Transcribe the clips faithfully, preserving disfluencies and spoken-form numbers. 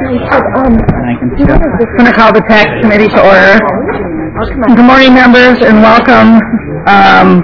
I'm going to call the tax committee to order. Good morning, members, and welcome. Um,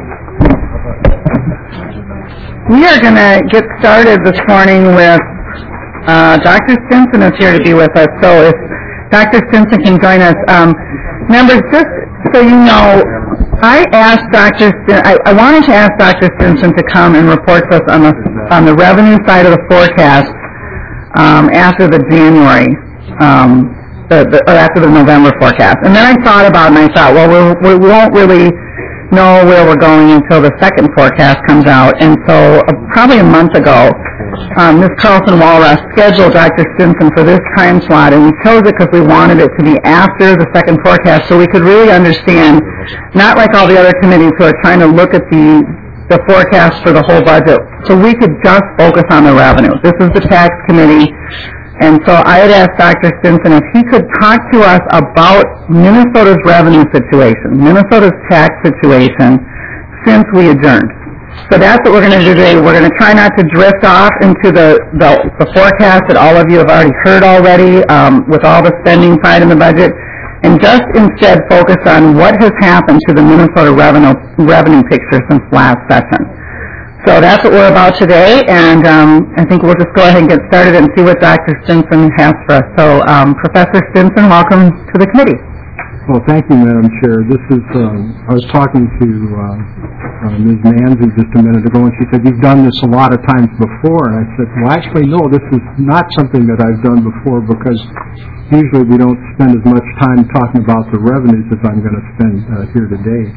we are going to get started this morning with uh, Doctor Stinson is here to be with us, so if Doctor Stinson can join us. Um, members, just so you know, I asked Doctor Stin- I, I wanted to ask Doctor Stinson to come and report to us on the on the revenue side of the forecast um, after the January, um, the, the, or after the November forecast. And then I thought about it, and I thought, well, we'll we won't really know where we're going until the second forecast comes out. And so uh, probably a month ago, um, Miz Carlson-Walras scheduled Doctor Stinson for this time slot, and we chose it because we wanted it to be after the second forecast so we could really understand, not like all the other committees who are trying to look at the the forecast for the whole budget, so we could just focus on the revenue. This is the tax committee, and so I had asked Doctor Stinson if he could talk to us about Minnesota's revenue situation, Minnesota's tax situation, since we adjourned. So that's what we're going to do today. We're going to try not to drift off into the, the, the forecast that all of you have already heard already, um, with all the spending side in the budget, and just instead focus on what has happened to the Minnesota revenue revenue picture since last session. So that's what we're about today, and um, I think we'll just go ahead and get started and see what Doctor Stinson has for us. So, um, Professor Stinson, welcome to the committee. Well, thank you, Madam Chair. This is, um, I was talking to uh, uh, Miz Manzi just a minute ago, and she said, you've done this a lot of times before. And I said, well, actually, no, this is not something that I've done before, because usually we don't spend as much time talking about the revenues as I'm going to spend uh, here today.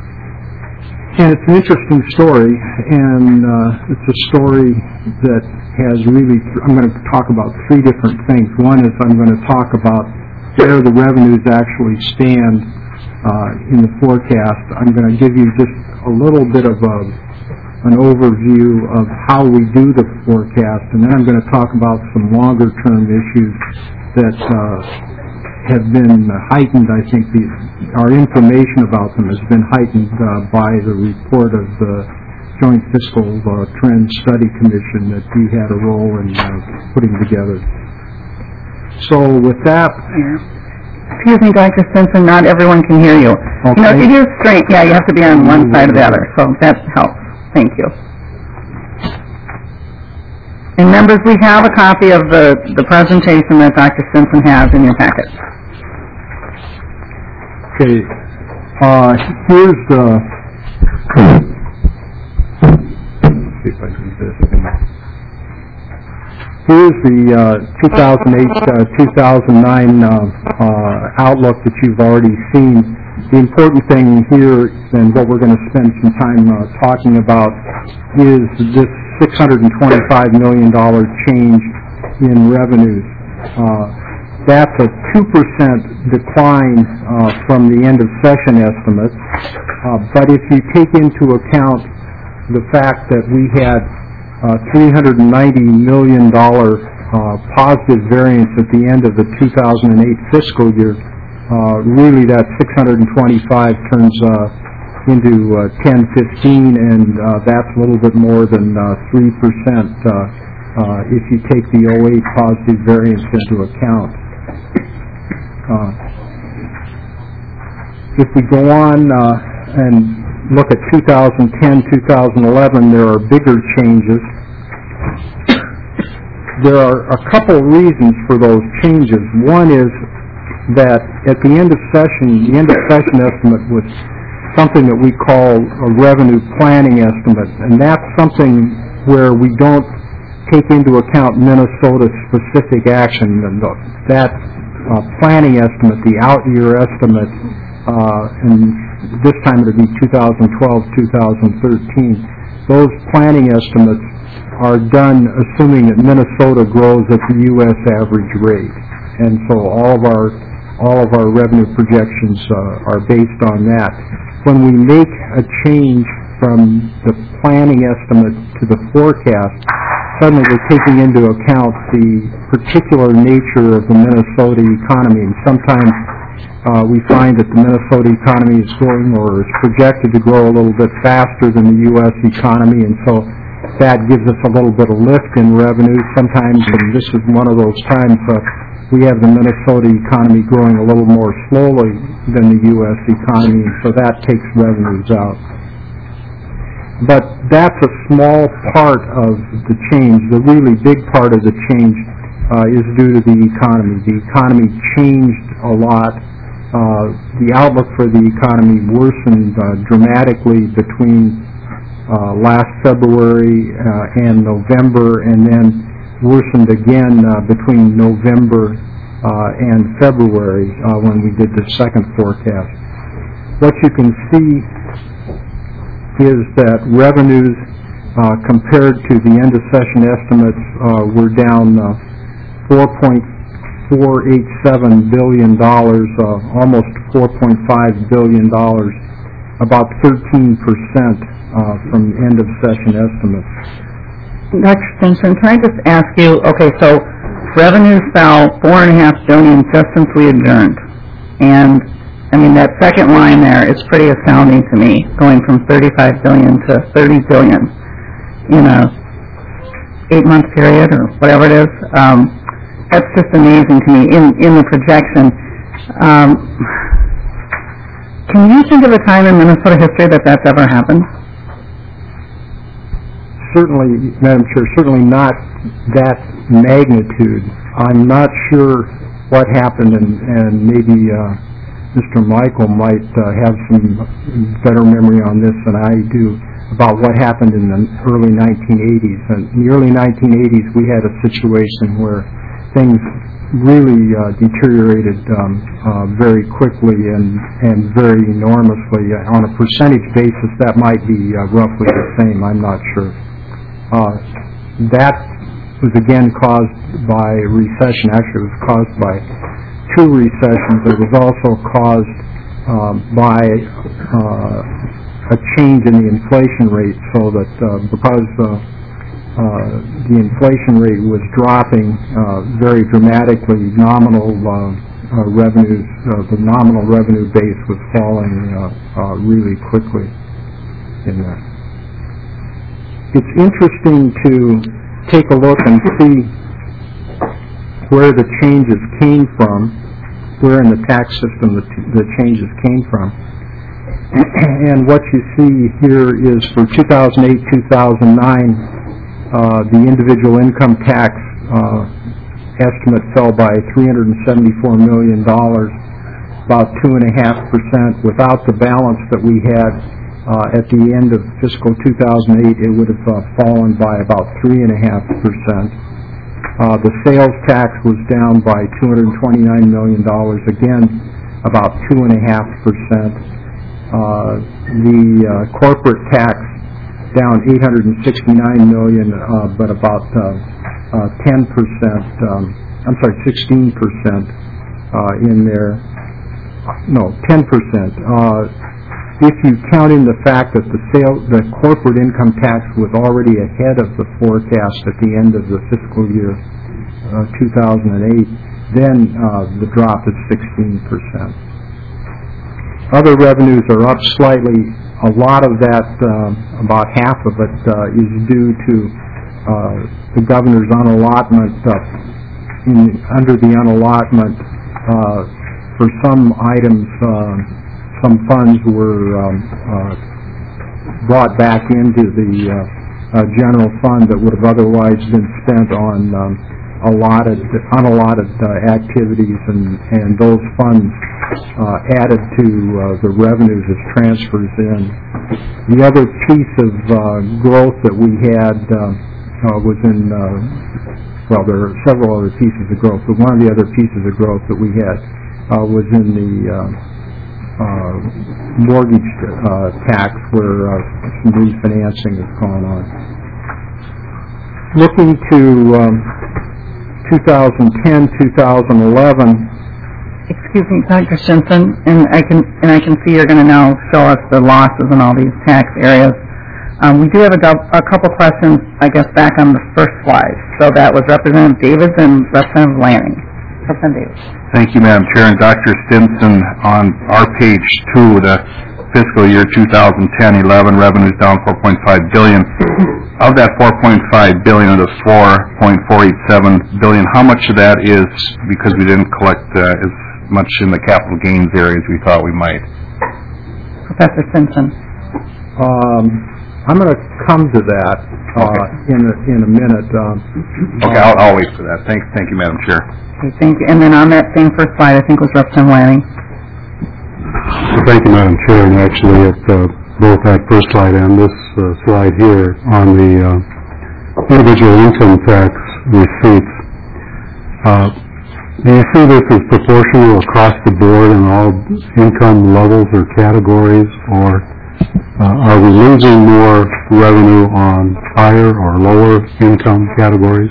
And it's an interesting story, and uh, it's a story that has really, th- I'm going to talk about three different things. One is I'm going to talk about where the revenues actually stand uh, in the forecast. I'm going to give you just a little bit of a, an overview of how we do the forecast, and then I'm going to talk about some longer-term issues that uh, have been heightened. I think the, our information about them has been heightened uh, by the report of the Joint Fiscal uh, Trends Study Commission that we had a role in uh, putting together. So with that... Excuse me, Doctor Stinson, not everyone can hear you. Okay. You know, it is straight. Yeah, you have to be on one side or the other, so that helps. Thank you. And members, we have a copy of the, the presentation that Doctor Stinson has in your packet. Okay. Uh, here's the... Let's see if I can do this thing. Here's the uh, two thousand eight to two thousand nine uh, uh, outlook that you've already seen. The important thing here, and what we're going to spend some time uh, talking about, is this six hundred twenty-five million dollars change in revenues. Uh, that's a two percent decline uh, from the end of session estimates. Uh, but if you take into account the fact that we had uh, three hundred ninety million dollars uh, positive variance at the end of the two thousand eight fiscal year, uh, really that six hundred twenty-five turns uh, into uh, ten fifteen, and uh, that's a little bit more than uh, three percent uh, uh, if you take the oh eight positive variance into account. Uh, if we go on uh, and look at two thousand ten, two thousand eleven, there are bigger changes. There are a couple reasons for those changes. One is that at the end of session, the end of session estimate was something that we call a revenue planning estimate, and that's something where we don't take into account Minnesota specific action. And that uh, planning estimate, the out year estimate, uh, and this time it would be two thousand twelve, two thousand thirteen. Those planning estimates are done assuming that Minnesota grows at the U S average rate, and so all of our all of our revenue projections uh, are based on that. When we make a change from the planning estimate to the forecast, suddenly we're taking into account the particular nature of the Minnesota economy, and sometimes Uh, we find that the Minnesota economy is growing, or is projected to grow, a little bit faster than the U S economy, and so that gives us a little bit of lift in revenue. Sometimes, and this is one of those times, uh, we have the Minnesota economy growing a little more slowly than the U S economy, so that takes revenues out. But that's a small part of the change. The really big part of the change uh, is due to the economy. The economy changed a lot. Uh, the outlook for the economy worsened uh, dramatically between uh, last February uh, and November, and then worsened again uh, between November uh, and February uh, when we did the second forecast. What you can see is that revenues uh, compared to the end of session estimates uh, were down uh, four point four eight seven billion dollars, uh, almost four point five billion dollars, about thirteen percent uh, from end of session estimates. Doctor Stimson, can I just ask you, okay, so revenues fell four and a half billion just since we adjourned, and I mean, that second line there is pretty astounding to me, going from thirty-five billion dollars to thirty billion dollars in a eight-month period or whatever it is. Um, that's just amazing to me in, in the projection. Um, can you think of a time in Minnesota history that that's ever happened? Certainly, Madam Chair, certainly not that magnitude. I'm not sure what happened, and, and maybe uh, Mister Michael might uh, have some better memory on this than I do about what happened in the early nineteen eighties. And in the early nineteen eighties, we had a situation where things really uh, deteriorated um, uh, very quickly and, and very enormously. Uh, on a percentage basis, that might be uh, roughly the same. I'm not sure. Uh, that was again caused by recession. Actually, it was caused by two recessions. It was also caused uh, by uh, a change in the inflation rate, so that uh, because uh, uh, the inflation rate was dropping uh, very dramatically, nominal uh, uh, revenues, uh, the nominal revenue base was falling uh, uh, really quickly in that. It's interesting to take a look and see where the changes came from, where in the tax system the, t- the changes came from. And what you see here is for two thousand eight to two thousand nine, uh, the individual income tax uh, estimate fell by three hundred seventy-four million dollars, about two point five percent. Without the balance that we had uh, at the end of fiscal two thousand eight, it would have uh, fallen by about three point five percent. Uh, the sales tax was down by two hundred twenty-nine million dollars, again about two point five percent. Uh, the uh, corporate tax down eight hundred sixty-nine million dollars, uh, but about uh, uh, ten percent, um, I'm sorry, sixteen percent uh, in there. No, ten percent. Uh, if you count in the fact that the sale, the corporate income tax was already ahead of the forecast at the end of the fiscal year uh, two thousand eight, then uh, the drop is sixteen percent. Other revenues are up slightly. A lot of that, uh, about half of it, uh, is due to uh, the governor's unallotment. Uh, in, under the unallotment, uh, for some items, uh, some funds were um, uh, brought back into the uh, uh, general fund that would have otherwise been spent on um, allotted, unallotted uh, activities, and, and those funds uh, added to uh, the revenues as transfers in. The other piece of uh, growth that we had uh, uh, was in, uh, well, there are several other pieces of growth, but one of the other pieces of growth that we had uh, was in the uh, uh, mortgage uh, tax, where uh, some refinancing has gone on. Looking to um, two thousand ten, two thousand eleven. Excuse me, Doctor Stimson, and I can and I can see you're going to now show us the losses in all these tax areas. Um, we do have a, a couple questions, I guess, back on the first slide. So that was Representative Davis and Representative Lanning. Representative Davis. Thank you, Madam Chair. And Doctor Stimson, on our page two, the fiscal year two thousand ten eleven revenues down four point five billion dollars. of that four point five billion, of the four point four eight seven billion, how much of that is because we didn't collect uh, as much in the capital gains area as we thought we might? Professor Stinson. Um, I'm going to come to that uh, Okay. in a, in a minute. Um, Okay, I'll, I'll wait for that. Thank, thank you, Madam Chair. Okay, thank you. And then on that same first slide, I think was Representative Lanning. Thank you, Madam Chair. And actually, at uh, both that first slide and this uh, slide here on the uh, individual income tax receipts, uh, do you see this as proportional across the board in all income levels or categories, or uh, are we losing more revenue on higher or lower income categories?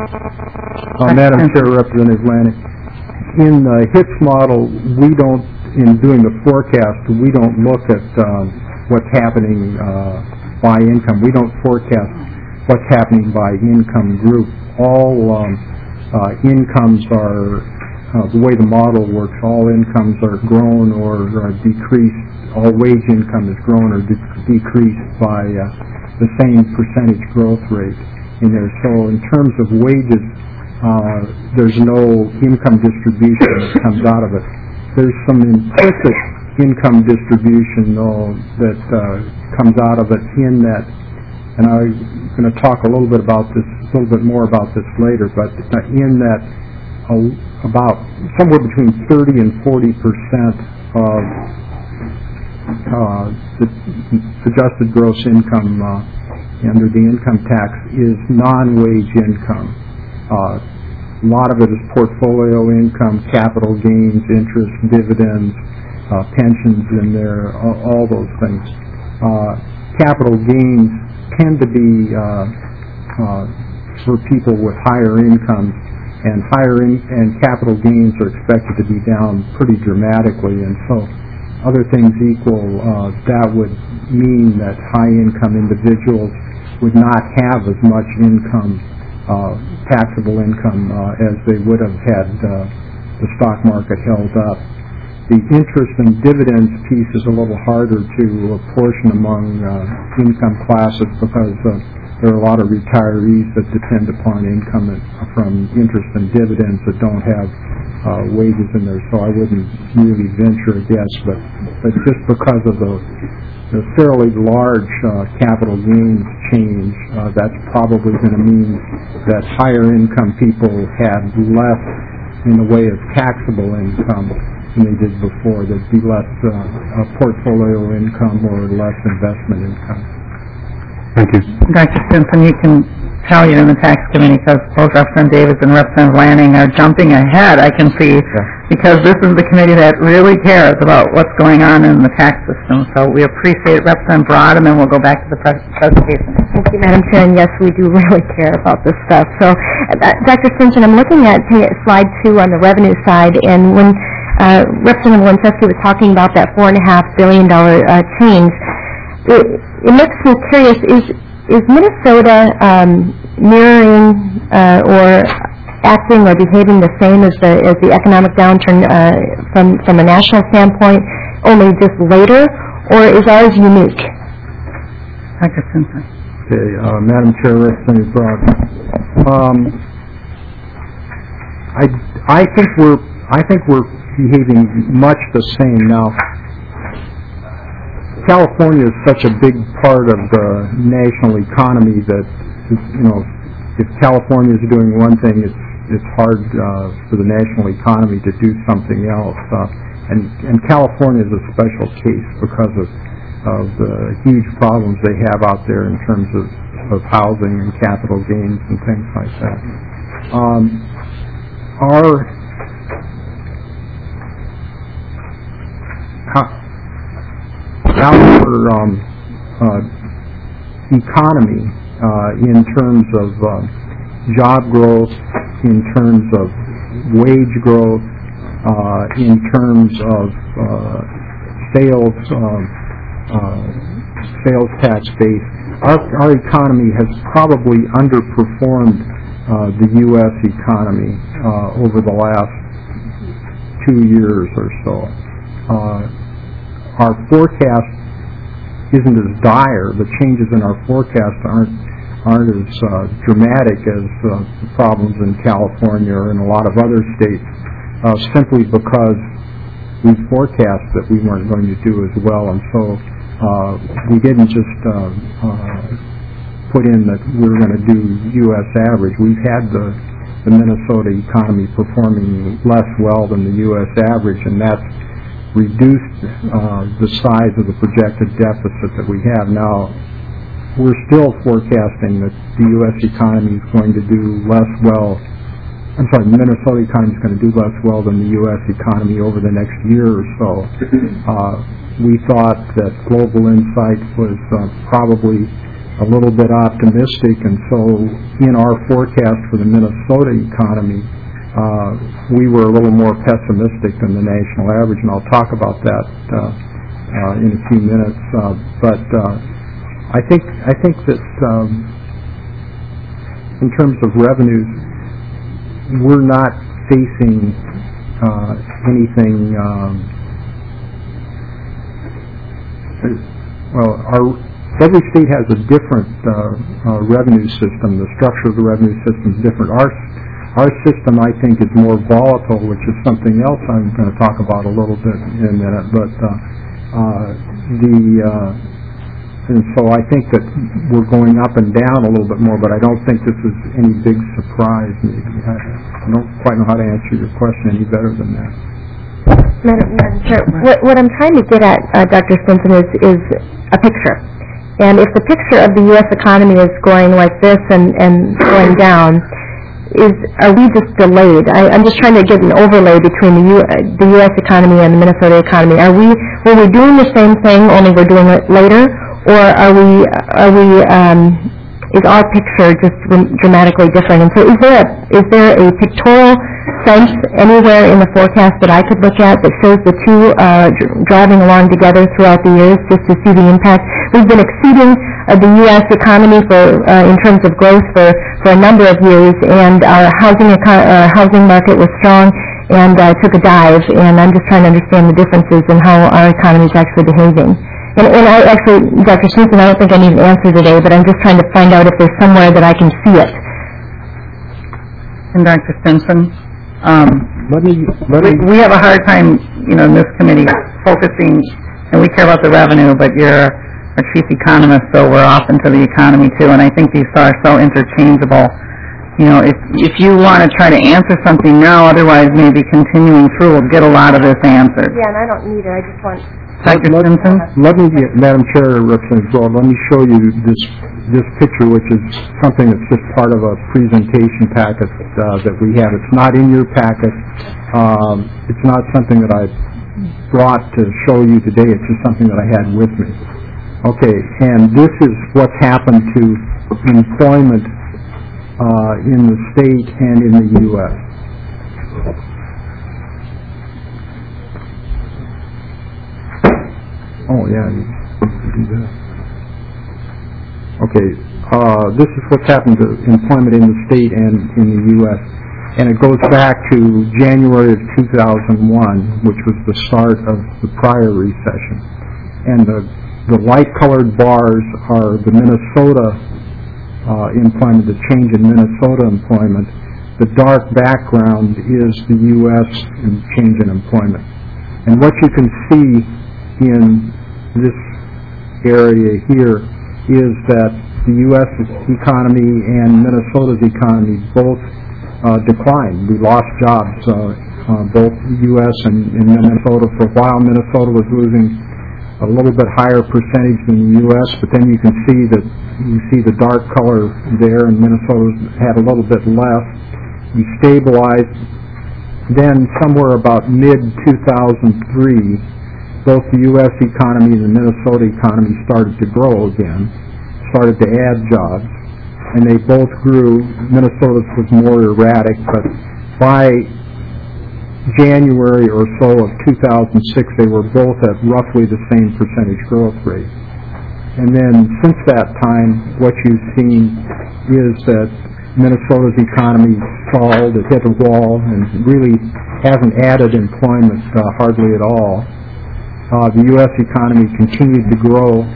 Uh, Madam Chair, Representative Lanning, in the HITS model, we don't, in doing the forecast, we don't look at um, what's happening uh, by income. We don't forecast what's happening by income group. All um, uh, incomes are, uh, the way the model works, all incomes are grown or uh, decreased, all wage income is grown or de- decreased by uh, the same percentage growth rate in there. So in terms of wages, uh, there's no income distribution that comes out of it. There's some implicit income distribution, though, that uh, comes out of it in that, and I'm going to talk a little bit about this, a little bit more about this later, but in that uh, about somewhere between thirty and forty percent of uh, the adjusted gross income uh, under the income tax is non-wage income. Uh, A lot of it is portfolio income, capital gains, interest, dividends, uh, pensions in there, all, all those things. Uh, capital gains tend to be uh, uh, for people with higher incomes, and higher in, and capital gains are expected to be down pretty dramatically. And so, other things equal, uh, that would mean that high-income individuals would not have as much income. Uh, taxable income uh, as they would have had uh, the stock market held up. The interest and dividends piece is a little harder to apportion among uh, income classes because uh, there are a lot of retirees that depend upon income from interest and dividends that don't have uh, wages in there, so I wouldn't really venture a guess, but, but just because of the the fairly large uh, capital gains change, uh, that's probably going to mean that higher income people had less in the way of taxable income than they did before. There'd be less uh, uh, portfolio income or less investment income. Thank you. Doctor Stinson, you can tell you're in the tax committee because both Representative Davis and Representative Lanning are jumping ahead, I can see, Yeah. because this is the committee that really cares about what's going on in the tax system. So we appreciate Representative Broad, and then we'll go back to the pres- presentation. Thank you, Madam Chair, and yes, we do really care about this stuff. So, uh, Doctor Stinson, I'm looking at uh, slide two on the revenue side, and when uh, Representative Wiencewski was talking about that four and a half billion dollar uh, change, it, it makes me curious, is is Minnesota um, mirroring uh, or acting or behaving the same as the as the economic downturn uh, from from a national standpoint, only just later, or is ours unique? Doctor Stinson. Okay, uh, Madam Chair, Representative Broad. Um, I I think we're I think we're behaving much the same now. California is such a big part of the national economy that, you know, if California is doing one thing, it's it's hard uh, for the national economy to do something else. Uh, and and California is a special case because of of the huge problems they have out there in terms of, of housing and capital gains and things like that. Um, our how, our um, uh, economy uh, in terms of uh, job growth, in terms of wage growth, uh, in terms of uh, sales uh, uh, sales tax base, our, our economy has probably underperformed uh, the U S economy uh, over the last two years or so. Uh, our forecast isn't as dire. The changes in our forecast aren't aren't as uh, dramatic as uh, the problems in California or in a lot of other states, uh, simply because we forecast that we weren't going to do as well, and so uh, we didn't just uh, uh, put in that we were going to do U S average. We've had the, the Minnesota economy performing less well than the U S average, and that's reduced uh, the size of the projected deficit that we have now. We're still forecasting that the U S economy is going to do less well. I'm sorry, the Minnesota economy is going to do less well than the U S economy over the next year or so. Uh, we thought that Global Insight was uh, probably a little bit optimistic, and so in our forecast for the Minnesota economy, uh, we were a little more pessimistic than the national average, and I'll talk about that uh, uh, in a few minutes. Uh, but uh, I think I think that um, in terms of revenues, we're not facing uh, anything. Um, well, our every state has a different uh, uh, revenue system. The structure of the revenue system is different. Our our system, I think, is more volatile, which is something else I'm going to talk about a little bit in a minute. But uh, uh, the uh, And so I think that we're going up and down a little bit more, but I don't think this is any big surprise. I don't quite know how to answer your question any better than that. Madam, Madam Chair, what, what I'm trying to get at, uh, Doctor Stinson, is, is a picture. And if the picture of the U S economy is going like this and, and going down, is are we just delayed? I, I'm just trying to get an overlay between the, U, uh, the U S economy and the Minnesota economy. Are we were we doing the same thing, only we're doing it later? Or are we, are we, um, is our picture just dramatically different? And so is there a, is there a pictorial sense anywhere in the forecast that I could look at that shows the two uh, driving along together throughout the years just to see the impact? We've been exceeding uh, the U S economy for, uh, in terms of growth for, for a number of years, and our housing, eco- uh, housing market was strong and uh, took a dive, and I'm just trying to understand the differences in how our economy is actually behaving. And, and I actually, Doctor Stinson, I don't think I need an answer today, but I'm just trying to find out if there's somewhere that I can see it. And Doctor Stinson, um, Let me, let we, me, we have a hard time, you know, in this committee focusing, and we care about the revenue, but you're our chief economist, so we're off into the economy too, and I think these are so interchangeable. You know, if if you want to try to answer something now, otherwise maybe continuing through, we'll get a lot of this answered. Yeah, and I don't need it. I just want... Doctor let, Stinson? let me, Madam Chair, Representative Gold, let me show you this this picture, which is something that's just part of a presentation packet uh, that we have. It's not in your packet. Um, it's not something that I brought to show you today. It's just something that I had with me. Okay, and this is what's happened to employment uh, in the state and in the U S Oh, yeah, you can do that. Okay, uh, this is what's happened to employment in the state and in the U S And it goes back to January of two thousand one, which was the start of the prior recession. And the, the light-colored bars are the Minnesota uh, employment, the change in Minnesota employment. The dark background is the U S change in employment. And what you can see in this area here is that the U S economy and Minnesota's economy both uh, declined. We lost jobs, uh, uh, both U S and, and Minnesota. For a while, Minnesota was losing a little bit higher percentage than the U S, but then you can see that you see the dark color there, and Minnesota had a little bit less. We stabilized. Then somewhere about mid two thousand three, both the U S economy and the Minnesota economy started to grow again, started to add jobs, and they both grew. Minnesota's was more erratic, but by January or so of two thousand six, they were both at roughly the same percentage growth rate. And then since that time, what you've seen is that Minnesota's economy stalled, it hit a wall, and really hasn't added employment uh, hardly at all. Uh, the U S economy continued to grow,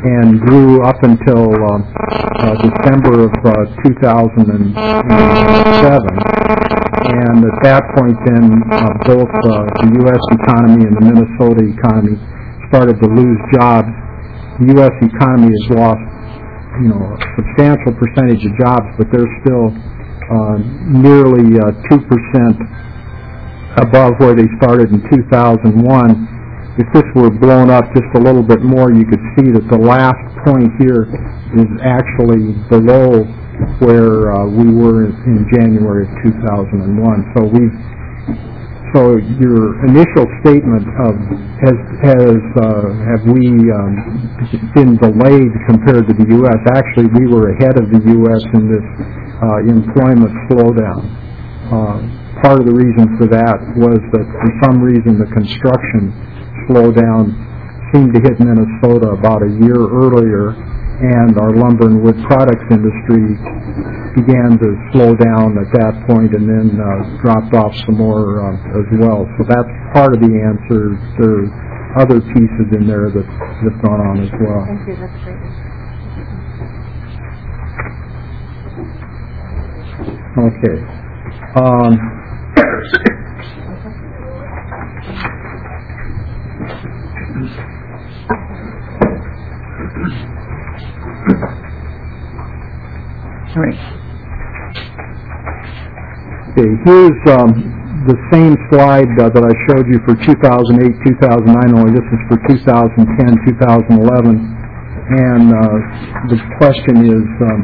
and grew up until uh, uh, December of uh, two thousand seven. And at that point then, uh, both uh, the U S economy and the Minnesota economy started to lose jobs. The U S economy has lost, you know, a substantial percentage of jobs, but they're still uh, nearly uh, two percent above where they started in two thousand one. If this were blown up just a little bit more, you could see that the last point here is actually below where uh, we were in January of two thousand one. So we, so your initial statement of has has uh, have we um, been delayed compared to the U S? Actually, we were ahead of the U S in this uh, employment slowdown. Uh, part of the reason for that was that for some reason the construction slowdown seemed to hit Minnesota about a year earlier, and our lumber and wood products industry began to slow down at that point and then uh, dropped off some more uh, as well. So that's part of the answer. There are other pieces in there that have gone on as well. Thank you. That's great. Okay. Um, Right. Okay, here's um, the same slide uh, that I showed you for two thousand eight, two thousand nine, only this is for two thousand ten, two thousand eleven. And uh, the question is, um,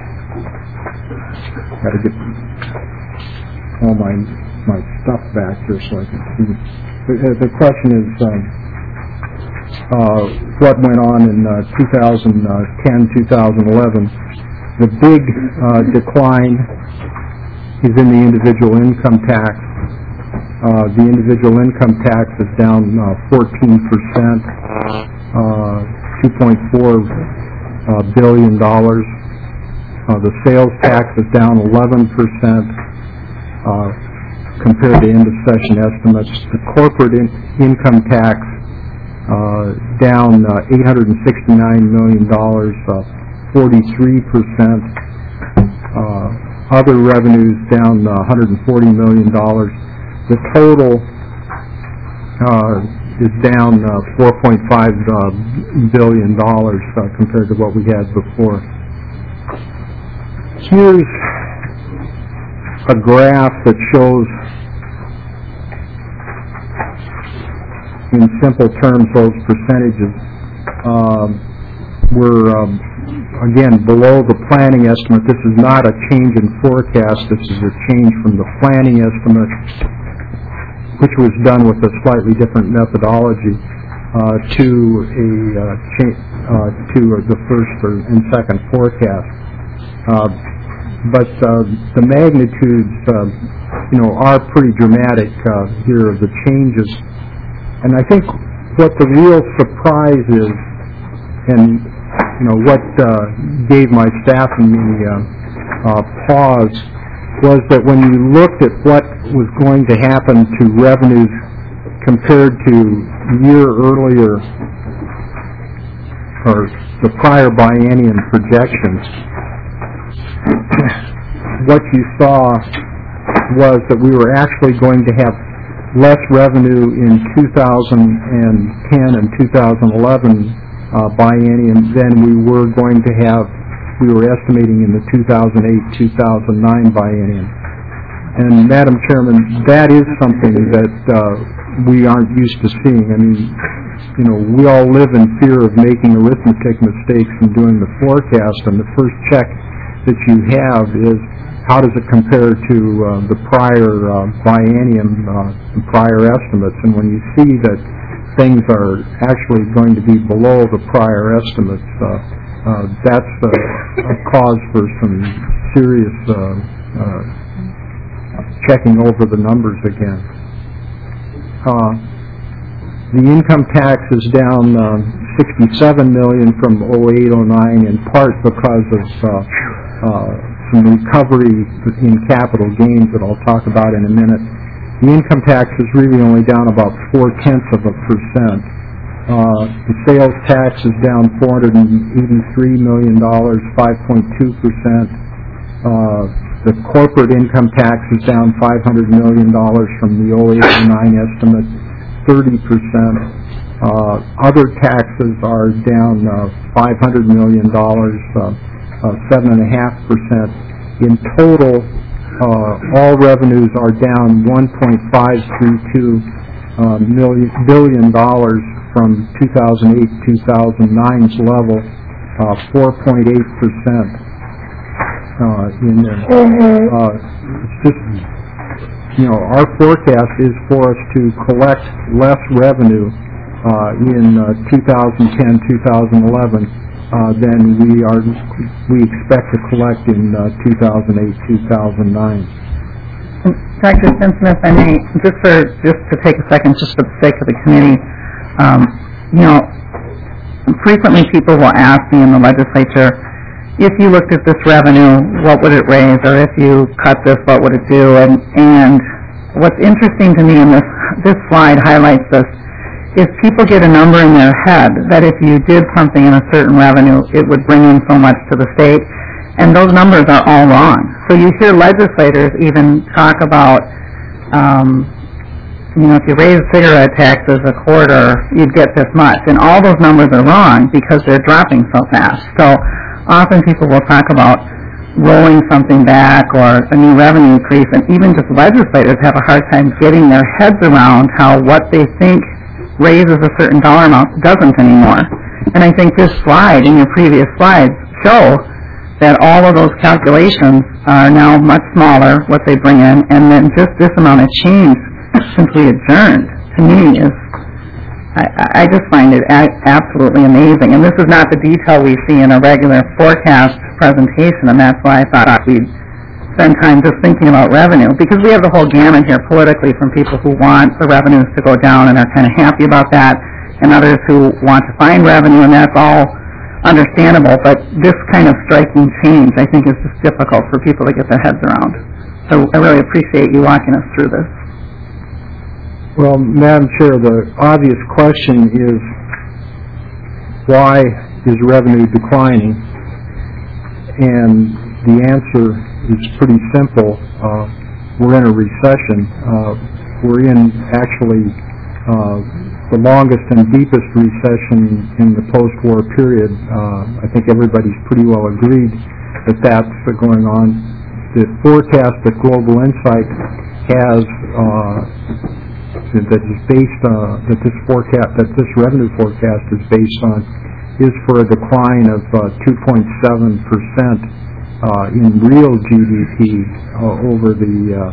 got to get all my my stuff back here so I can see. The, the question is, um, uh, what went on in uh, two thousand ten, two thousand eleven? The big uh, decline is in the individual income tax. Uh, the individual income tax is down uh, fourteen percent, uh, two point four uh, billion dollars. Uh, the sales tax is down eleven percent uh, compared to end of session estimates. The corporate in income tax uh, down uh, eight hundred sixty-nine million dollars. Uh, forty-three percent. Uh, other revenues down uh, one hundred forty million dollars. The total uh, is down uh, four point five uh, billion dollars uh, compared to what we had before. Here's a graph that shows in simple terms those percentages. Uh, we're um, again, below the planning estimate. This is not a change in forecast. This is a change from the planning estimate, which was done with a slightly different methodology, uh, to a uh, cha- uh, to uh, the first or, and second forecast. Uh, but uh, the magnitudes, uh, you know, are pretty dramatic uh, here of the changes. And I think what the real surprise is, and you know, what uh, gave my staff and me uh, uh, pause was that when you looked at what was going to happen to revenues compared to year earlier, or the prior biennium projections, what you saw was that we were actually going to have less revenue in two thousand ten and two thousand eleven Uh, biennium than we were going to have, we were estimating in the two thousand eight, two thousand nine biennium. And Madam Chairman, that is something that uh, we aren't used to seeing. I mean, you know, we all live in fear of making arithmetic mistakes in doing the forecast, and the first check that you have is how does it compare to uh, the prior uh, biennium, uh, prior estimates. And when you see that things are actually going to be below the prior estimates, uh, uh, that's a, a cause for some serious uh, uh, checking over the numbers again. Uh, the income tax is down uh, sixty-seven million dollars from oh eight oh nine, in part because of uh, uh, some recovery in capital gains that I'll talk about in a minute. The income tax is really only down about four-tenths of a percent. Uh, the sales tax is down four hundred eighty-three million dollars, five point two percent. Uh, the corporate income tax is down five hundred million dollars from the oh eight oh nine estimate, thirty percent. Uh, other taxes are down uh, five hundred million dollars, uh, uh, seven point five percent. In total, uh, all revenues are down one point five three two uh, million, billion dollars from two thousand eight to two thousand nine's level, uh, four point eight percent uh, in there. Uh, it's just, you know, our forecast is for us to collect less revenue uh, in uh, two thousand ten, two thousand eleven uh, than we are we expect to collect in uh, two thousand eight, two thousand nine. Doctor Stinson, if I may, just for just to take a second, just for the sake of the committee, um, you know, frequently people will ask me in the legislature, if you looked at this revenue, what would it raise, or if you cut this, what would it do? And and what's interesting to me, and this this slide highlights this, is people get a number in their head that if you did something in a certain revenue, it would bring in so much to the state, and those numbers are all wrong. So you hear legislators even talk about, um, you know, if you raise cigarette taxes a quarter, you'd get this much, and all those numbers are wrong because they're dropping so fast. So often people will talk about rolling something back or a new revenue increase, and even just legislators have a hard time getting their heads around how what they think raises a certain dollar amount doesn't anymore. And I think this slide and your previous slides show that all of those calculations are now much smaller, what they bring in, and then just this amount of change since we adjourned, to me, is, I, I just find it a- absolutely amazing. And this is not the detail we see in a regular forecast presentation, and that's why I thought we'd spend time just thinking about revenue, because we have the whole gamut here politically from people who want the revenues to go down and are kind of happy about that, and others who want to find revenue, and that's all understandable, but this kind of striking change, I think, is just difficult for people to get their heads around. So I really appreciate you walking us through this. Well, Madam Chair, the obvious question is, why is revenue declining? And the answer is pretty simple. Uh, we're in a recession. Uh, we're in actually uh, the longest and deepest recession in the post-war period. Uh, I think everybody's pretty well agreed that that's uh, going on. The forecast that Global Insight has uh, that is based uh, that this forecast that this revenue forecast is based on is for a decline of uh, two point seven percent uh, in real G D P uh, over the uh,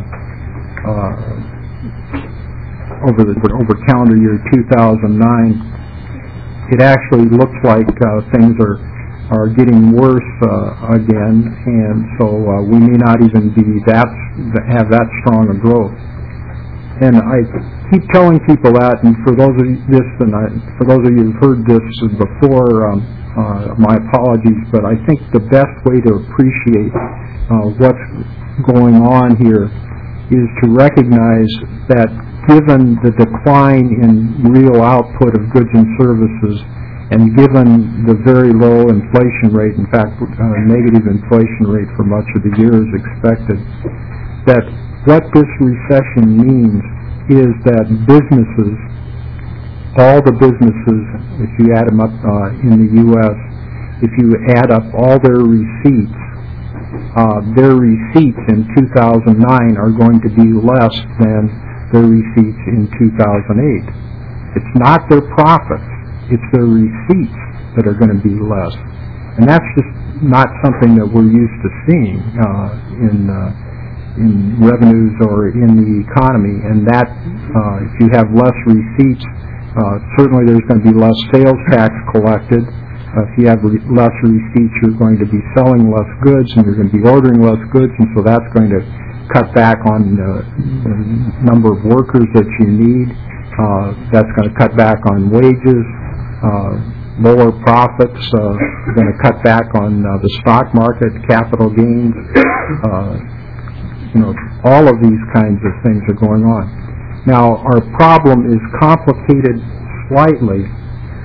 uh, over the over calendar year two thousand nine. It actually looks like uh, things are are getting worse uh, again, and so uh, we may not even be that have that strong a growth. And I keep telling people that, and for those of you, this, and I, for those of you who've heard this before, um, uh, my apologies, but I think the best way to appreciate uh, what's going on here is to recognize that given the decline in real output of goods and services, and given the very low inflation rate, in fact, uh, negative inflation rate for much of the year is expected, that what this recession means is that businesses, all the businesses, if you add them up uh, in the U S, if you add up all their receipts, uh, their receipts in two thousand nine are going to be less than their receipts in two thousand eight. It's not their profits, it's their receipts that are going to be less. And that's just not something that we're used to seeing uh, in uh, in revenues or in the economy, and that uh, if you have less receipts, uh, certainly there's going to be less sales tax collected. Uh, if you have re- less receipts, you're going to be selling less goods, and you're going to be ordering less goods, and so that's going to cut back on uh, the number of workers that you need. Uh, that's going to cut back on wages. Uh, lower profits, uh, going to cut back on uh, the stock market, capital gains. Uh, You know, all of these kinds of things are going on. Now, our problem is complicated slightly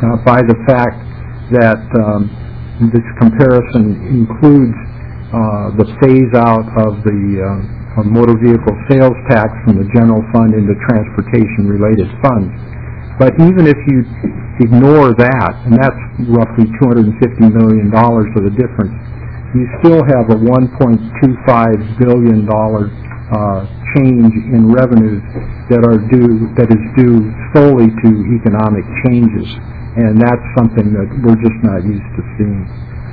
uh, by the fact that um, this comparison includes uh, the phase-out of the uh, of motor vehicle sales tax from the general fund into transportation-related funds. But even if you ignore that, and that's roughly two hundred fifty million dollars of the difference, you still have a one point two five billion dollars uh, change in revenues that are due that is due solely to economic changes, and that's something that we're just not used to seeing.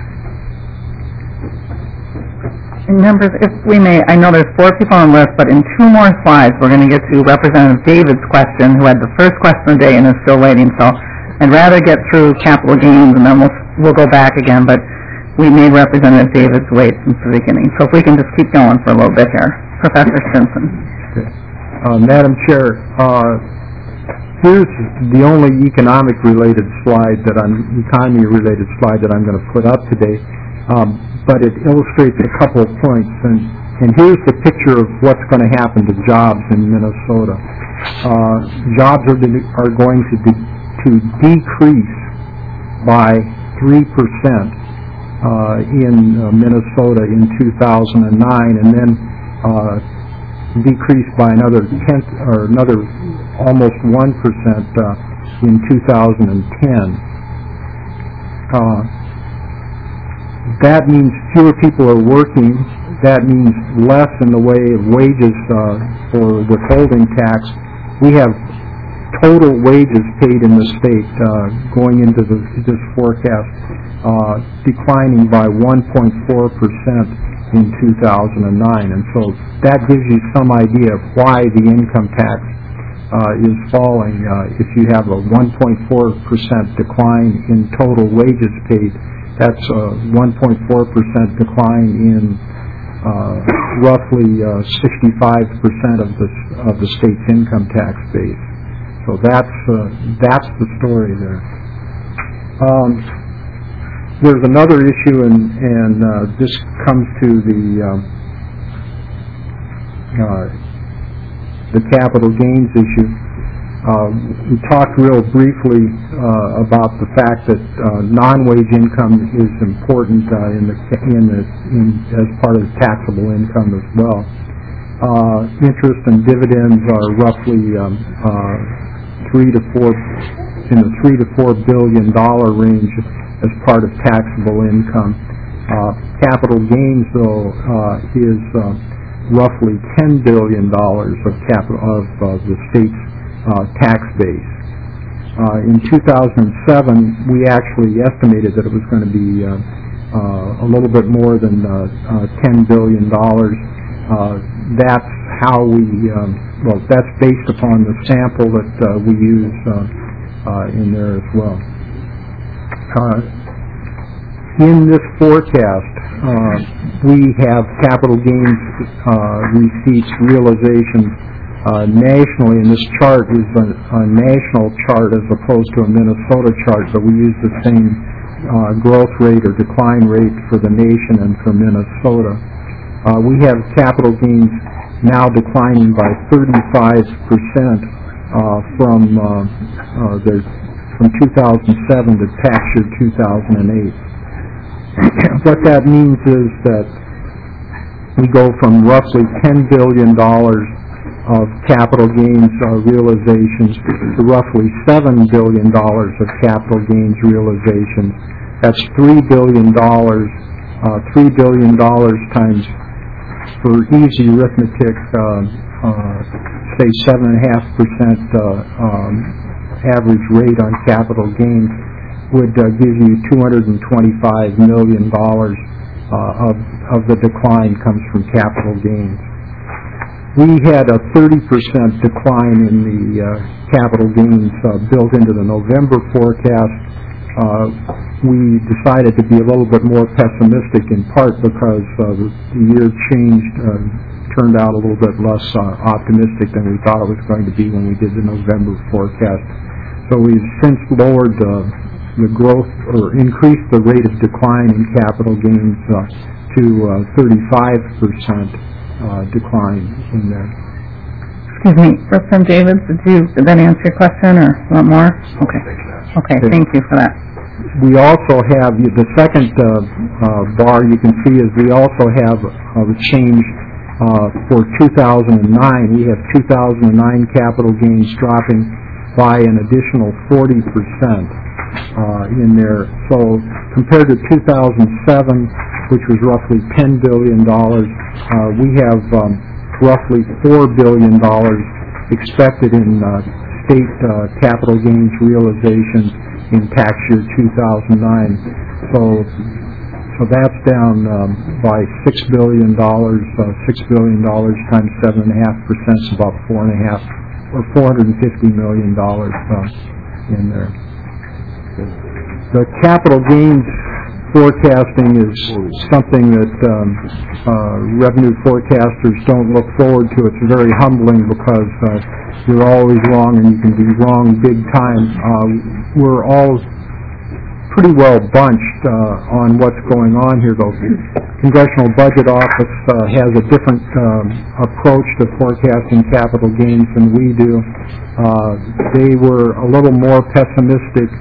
And members, if we may, I know there's four people on the list, but in two more slides we're going to get to Representative David's question, who had the first question of the day and is still waiting. So I'd rather get through capital gains and then we'll we'll go back again. But we made Representative David's wait since the beginning. So if we can just keep going for a little bit here. Professor Stinson. Okay. Uh, Madam Chair, uh, here's the only economic-related slide that I'm, economy-related slide that I'm going to put up today, um, but it illustrates a couple of points. And, and here's the picture of what's going to happen to jobs in Minnesota. Uh, jobs are, to, are going to, de, to decrease by three percent uh, in uh, Minnesota in two thousand nine, and then Uh, decreased by another tenth or another almost one percent uh, in two thousand ten. Uh, that means fewer people are working. That means less in the way of wages uh, for withholding tax. We have total wages paid in the state uh, going into the, this forecast uh, declining by one point four percent in two thousand nine, and so that gives you some idea of why the income tax uh, is falling. Uh, if you have a one point four percent decline in total wages paid, that's a one point four percent decline in uh, roughly uh, sixty-five percent of the of the state's income tax base. So that's uh, that's the story there. Um, There's another issue, and, and uh, this comes to the um, uh, the capital gains issue. Uh, we talked real briefly uh, about the fact that uh, non-wage income is important uh, in the in the in, as part of taxable income as well. Uh, interest and dividends are roughly um, uh, three to four in the three to four billion dollar range as part of taxable income. Uh, capital gains, though, uh, is uh, roughly ten billion dollars of capital of uh, the state's uh, tax base. Uh, in two thousand seven, we actually estimated that it was going to be uh, uh, a little bit more than uh, uh, ten billion dollars. Uh, that's how we, um, well, that's based upon the sample that uh, we use uh, uh, in there as well. Uh, in this forecast, uh, we have capital gains uh, receipts realizations uh, nationally, and this chart is a, a national chart as opposed to a Minnesota chart, but we use the same uh, growth rate or decline rate for the nation and for Minnesota. Uh, we have capital gains now declining by thirty-five percent uh, from uh, uh, the from two thousand seven to tax year two thousand eight. What that means is that we go from roughly ten billion dollars of capital gains uh, realizations to roughly seven billion dollars of capital gains realizations. That's three billion dollars, uh, three billion dollars times, for easy arithmetic, uh, uh, say seven point five percent uh, um, average rate on capital gains would uh, give you two hundred twenty-five million dollars uh, of, of the decline comes from capital gains. We had a thirty percent decline in the uh, capital gains uh, built into the November forecast. Uh, we decided to be a little bit more pessimistic, in part because uh, the year changed, uh, turned out a little bit less uh, optimistic than we thought it was going to be when we did the November forecast. So we've since lowered uh, the growth, or increased the rate of decline in capital gains uh, to uh, thirty-five percent uh, decline in there. Excuse me, Representative David, did you, did that answer your question, or want more? Okay. Okay, thank you for that. We also have, the second uh, uh, bar you can see is we also have uh, the change uh, for two thousand nine. We have two thousand nine capital gains dropping by an additional forty percent uh, in there. So compared to two thousand seven, which was roughly ten billion dollars, uh, we have um, roughly four billion dollars expected in uh, state uh, capital gains realization in tax year two thousand nine. So, so that's down um, by six billion dollars. Uh, six billion dollars times seven and a half percent is about four and a half, or four hundred and fifty million dollars uh, in there. The capital gains forecasting is something that um, uh, revenue forecasters don't look forward to. It's very humbling because uh, you're always wrong, and you can be wrong big time. Uh, we're all pretty well bunched uh, on what's going on here, though. Congressional Budget Office uh, has a different um, approach to forecasting capital gains than we do. Uh, they were a little more pessimistic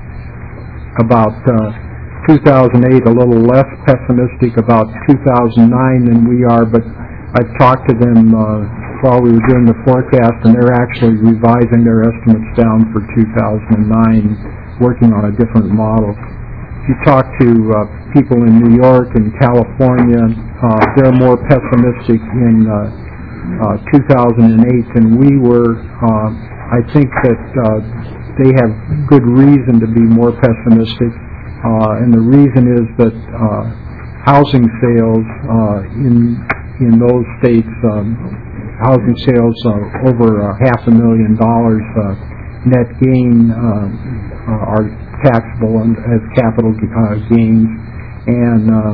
about uh, two thousand eight, a little less pessimistic about two thousand nine than we are, but I've talked to them uh, while we were doing the forecast, and they're actually revising their estimates down for two thousand nine, working on a different model. If you talk to uh, people in New York and California, uh, they're more pessimistic in uh, uh, two thousand eight than we were. Uh, I think that uh, they have good reason to be more pessimistic. Uh, and the reason is that uh, housing sales uh, in in those states, um, housing sales uh, over uh, half a million dollars uh, net gain uh, uh, are taxable as capital uh, gains, and uh,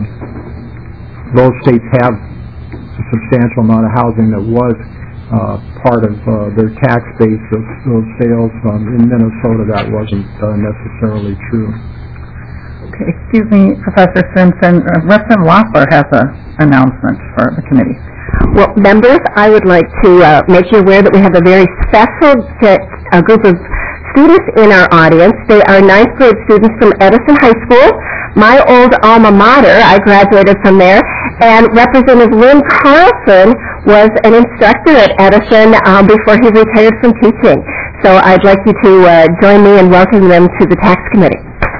those states have a substantial amount of housing that was uh, part of uh, their tax base of those sales. Um, in Minnesota, that wasn't uh, necessarily true. Okay, excuse me, Professor Simpson, uh, Representative Loeffler has an announcement for the committee. Well, members, I would like to uh, make you aware that we have a very special uh, group of students in our audience. They are ninth grade students from Edison High School, my old alma mater. I graduated from there. And Representative Lynn Carlson was an instructor at Edison um, before he retired from teaching. So I'd like you to uh, join me in welcoming them to the tax committee.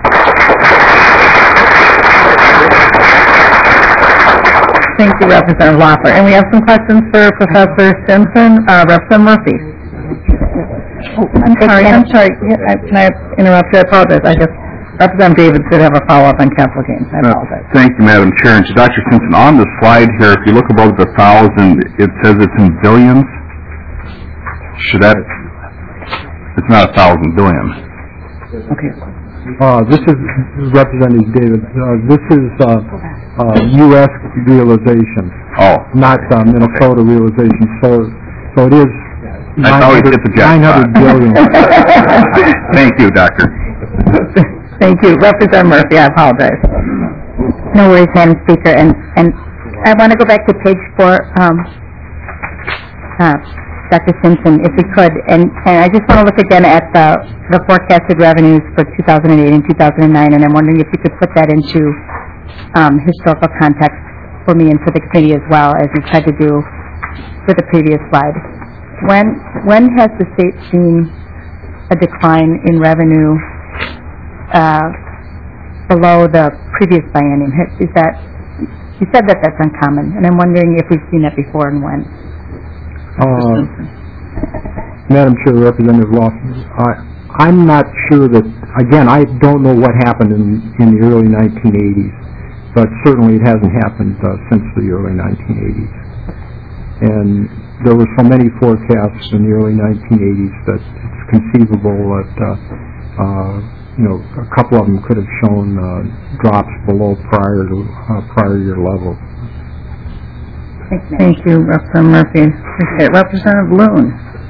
Thank you, Representative Loeffler. And we have some questions for Professor Simpson. Uh, Representative Murphy. Oh, I'm sorry, I'm sorry. I, can I interrupt you? I apologize. I just, Representative David did have a follow-up on capital gains. I apologize. Uh, thank you, Madam Chair. And to Doctor Simpson, on the slide here, if you look above the thousand, it says it's in billions. Should that, it's not a thousand billion. Okay. Uh, this is Representative David. Uh, this is uh, uh, U S realization, Oh. not uh, Minnesota Okay. realization. So, so it is I thought we hit the nine hundred billion. Thank you, Doctor. Thank you. Representative Murphy, I apologize. No worries, Madam Speaker. And, and I want to go back to page four, um, uh, Doctor Simpson, if we could. And, and I just want to look again at the, the forecasted revenues for two thousand eight and two thousand nine, and I'm wondering if you could put that into um, historical context for me and for the committee as well, as you tried to do for the previous slide. When, when has the state seen a decline in revenue uh, below the previous biennium? Is that, you said that that's uncommon, and I'm wondering if we've seen that before and when. Uh, Madam Chair, Representative Lawson, I, I'm not sure that, again, I don't know what happened in, in the early nineteen eighties, but certainly it hasn't happened uh, since the early nineteen eighties. And there were so many forecasts in the early nineteen eighties that it's conceivable that, uh, uh, you know, a couple of them could have shown uh, drops below prior to uh, prior year levels. Thank you, Representative Murphy. Appreciate it. Representative Loon.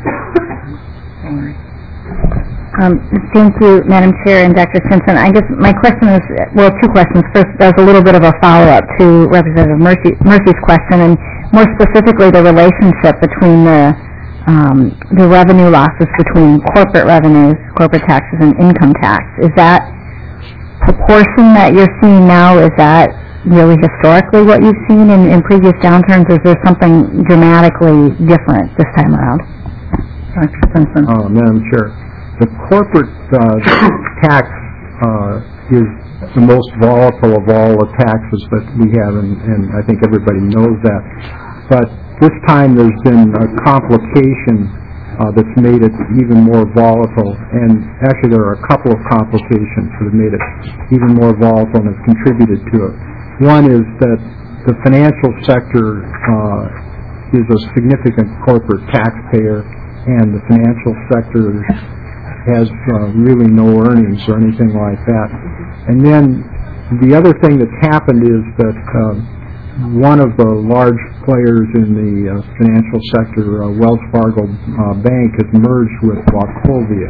Um, thank you, Madam Chair and Doctor Simpson. I guess my question is, well, two questions. First, there's a little bit of a follow-up to Representative Murphy, Murphy's question, and more specifically the relationship between the um, the revenue losses between corporate revenues, corporate taxes, and income tax. Is that proportion that you're seeing now, is that really historically what you've seen in, in previous downturns, or is there something dramatically different this time around? Doctor Simpson. Uh, Madam Chair, the corporate uh, tax uh, is the most volatile of all the taxes that we have, and, and I think everybody knows that. But this time there's been a complication uh, that's made it even more volatile, and actually there are a couple of complications that have made it even more volatile and have contributed to it. One is that the financial sector uh, is a significant corporate taxpayer, and the financial sector has uh, really no earnings or anything like that. And then the other thing that's happened is that uh, one of the large players in the uh, financial sector, uh, Wells Fargo uh, Bank, has merged with Wachovia.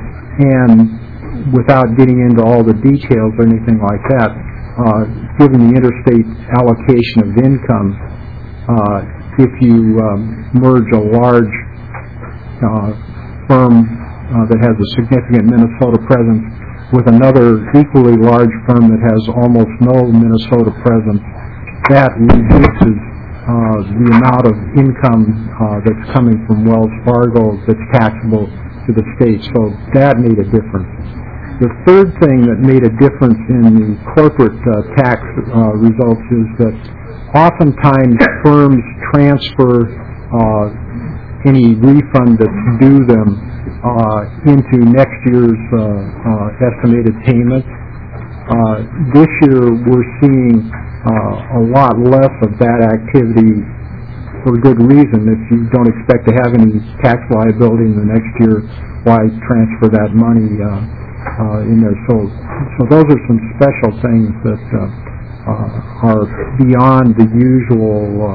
And without getting into all the details or anything like that, uh, given the interstate allocation of income, uh, if you um, merge a large uh, firm uh, that has a significant Minnesota presence with another equally large firm that has almost no Minnesota presence, that reduces uh, the amount of income uh, that's coming from Wells Fargo that's taxable to the state. So that made a difference. The third thing that made a difference in the corporate uh, tax uh, results is that oftentimes firms transfer uh, any refund that's due them uh, into next year's uh, uh, estimated payments. Uh, this year we're seeing uh, a lot less of that activity for good reason. If you don't expect to have any tax liability in the next year, why transfer that money uh, uh, in there? So, so those are some special things that uh, uh, are beyond the usual uh,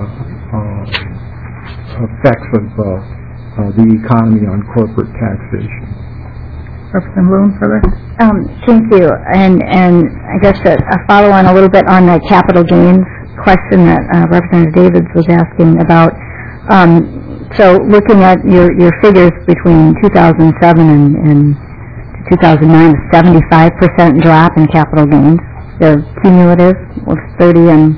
uh, effects of uh, uh, the economy on corporate taxation. Representative Bloom, further? Um, thank you. And, and I guess a, a follow-on a little bit on the capital gains question that uh, Representative Davids was asking about. Um, so looking at your, your figures between two thousand seven and, and two thousand nine, a seventy-five percent drop in capital gains. The cumulative was thirty and,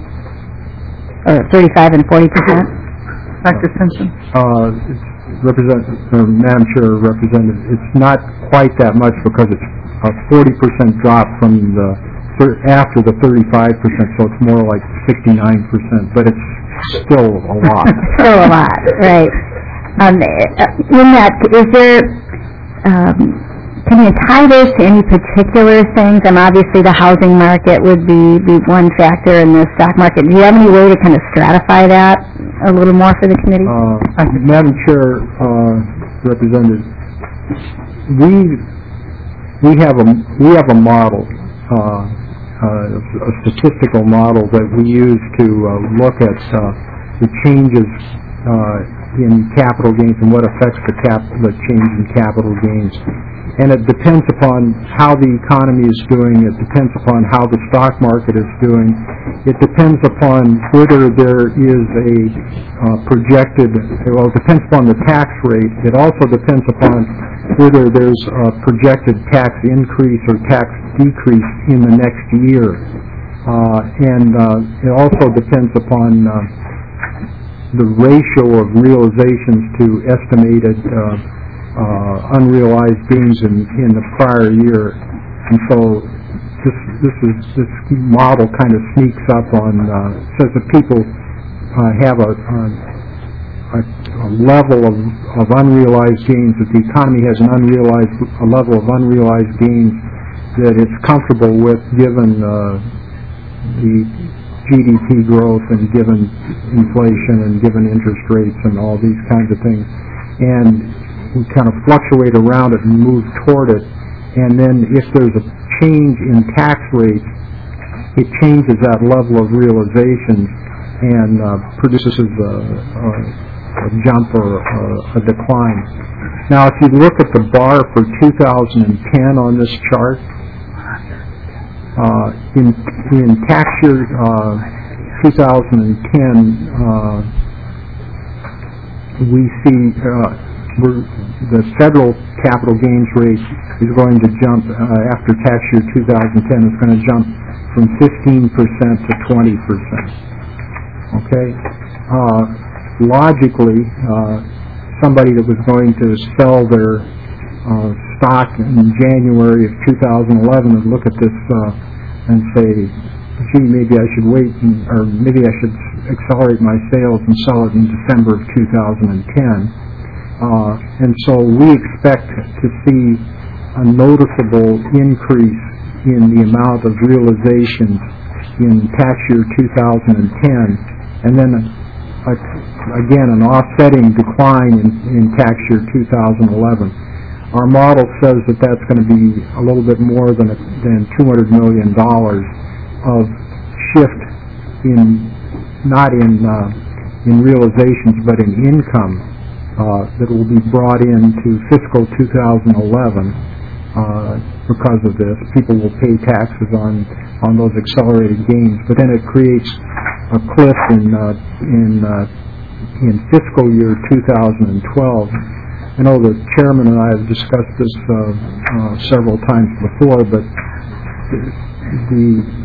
or thirty-five and forty percent. Doctor Simpson. Uh, it's Represent, uh, Madam Chair, Representative, it's not quite that much because it's a forty percent drop from the thir- after the thirty-five percent, so it's more like sixty-nine percent, but it's still a lot. Still a lot, right. Um, in that, is there, um, can you tie this to any particular things? And obviously the housing market would be, be one factor in the stock market. Do you have any way to kind of stratify that a little more for the committee? Uh, Madam Chair, uh, Representative, we we have a we have a model, uh, uh, a statistical model that we use to uh, look at uh, the changes uh, in capital gains and what affects the cap the change in capital gains. And it depends upon how the economy is doing. It depends upon how the stock market is doing. It depends upon whether there is a uh, projected, well, it depends upon the tax rate. It also depends upon whether there's a projected tax increase or tax decrease in the next year. Uh, and uh, it also depends upon uh, the ratio of realizations to estimated uh, Uh, unrealized gains in, in the prior year, and so this this is this model kind of sneaks up on uh, says that people uh, have a, a, a level of, of unrealized gains, that the economy has an unrealized a level of unrealized gains that it's comfortable with given uh, the G D P growth and given inflation and given interest rates and all these kinds of things, and we kind of fluctuate around it and move toward it, and then if there's a change in tax rates, it changes that level of realization and uh, produces a, a, a jump or a, a decline. Now, if you look at the bar for two thousand ten on this chart, uh, in, in tax year uh, two thousand ten, uh, we see uh, we're, the federal capital gains rate is going to jump, uh, after tax year two thousand ten, it's going to jump from fifteen percent to twenty percent. Okay? Uh, logically, uh, somebody that was going to sell their uh, stock in January of two thousand eleven would look at this uh, and say, gee, maybe I should wait, and, or maybe I should accelerate my sales and sell it in December of two thousand ten. Uh, and so we expect to see a noticeable increase in the amount of realizations in tax year two thousand ten, and then a, a, again an offsetting decline in, in tax year two thousand eleven. Our model says that that's going to be a little bit more than a, than two hundred million dollars of shift in, not in uh, in realizations, but in income uh, that will be brought into fiscal two thousand eleven uh, because of this. People will pay taxes on on those accelerated gains, but then it creates a cliff in uh, in uh, in fiscal year two thousand twelve. I know the chairman and I have discussed this uh, uh, several times before, but the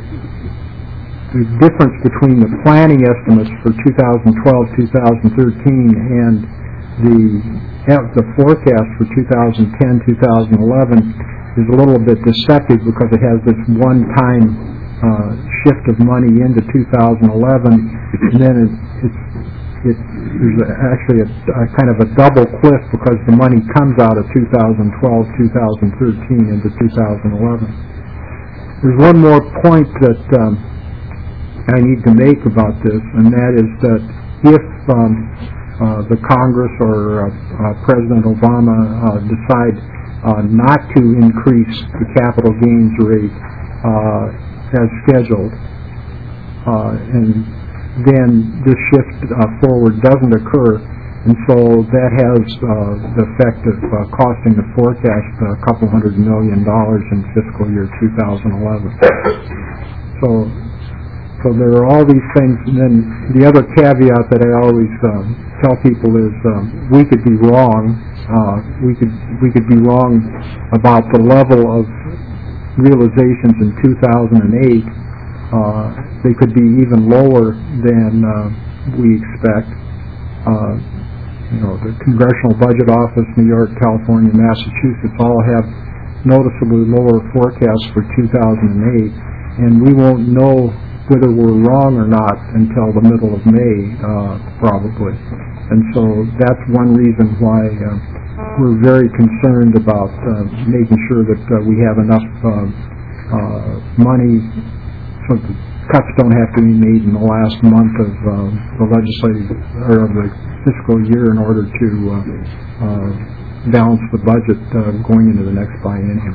the difference between the planning estimates for two thousand twelve to two thousand thirteen and the the forecast for two thousand ten to two thousand eleven is a little bit deceptive because it has this one-time uh, shift of money into two thousand eleven, and then it, it's it, there's actually a, a kind of a double cliff because the money comes out of two thousand twelve, two thousand thirteen into two thousand eleven. There's one more point that um, I need to make about this, and that is that if um, uh, the Congress or uh, uh, President Obama uh, decide uh, not to increase the capital gains rate uh, as scheduled, uh, and then this shift uh, forward doesn't occur, and so that has uh, the effect of uh, costing the forecast a couple hundred million dollars in fiscal year two thousand eleven. So, so there are all these things, and then the other caveat that I always uh, tell people is um, we could be wrong. Uh, we could we could be wrong about the level of realizations in two thousand eight. Uh, they could be even lower than uh, we expect. Uh, you know, the Congressional Budget Office, New York, California, Massachusetts, all have noticeably lower forecasts for two thousand eight, and we won't know whether we're wrong or not until the middle of May, uh, probably. And so that's one reason why uh, we're very concerned about uh, making sure that uh, we have enough uh, uh, money so the cuts don't have to be made in the last month of uh, the legislative or of the fiscal year in order to uh, uh, balance the budget uh, going into the next biennium.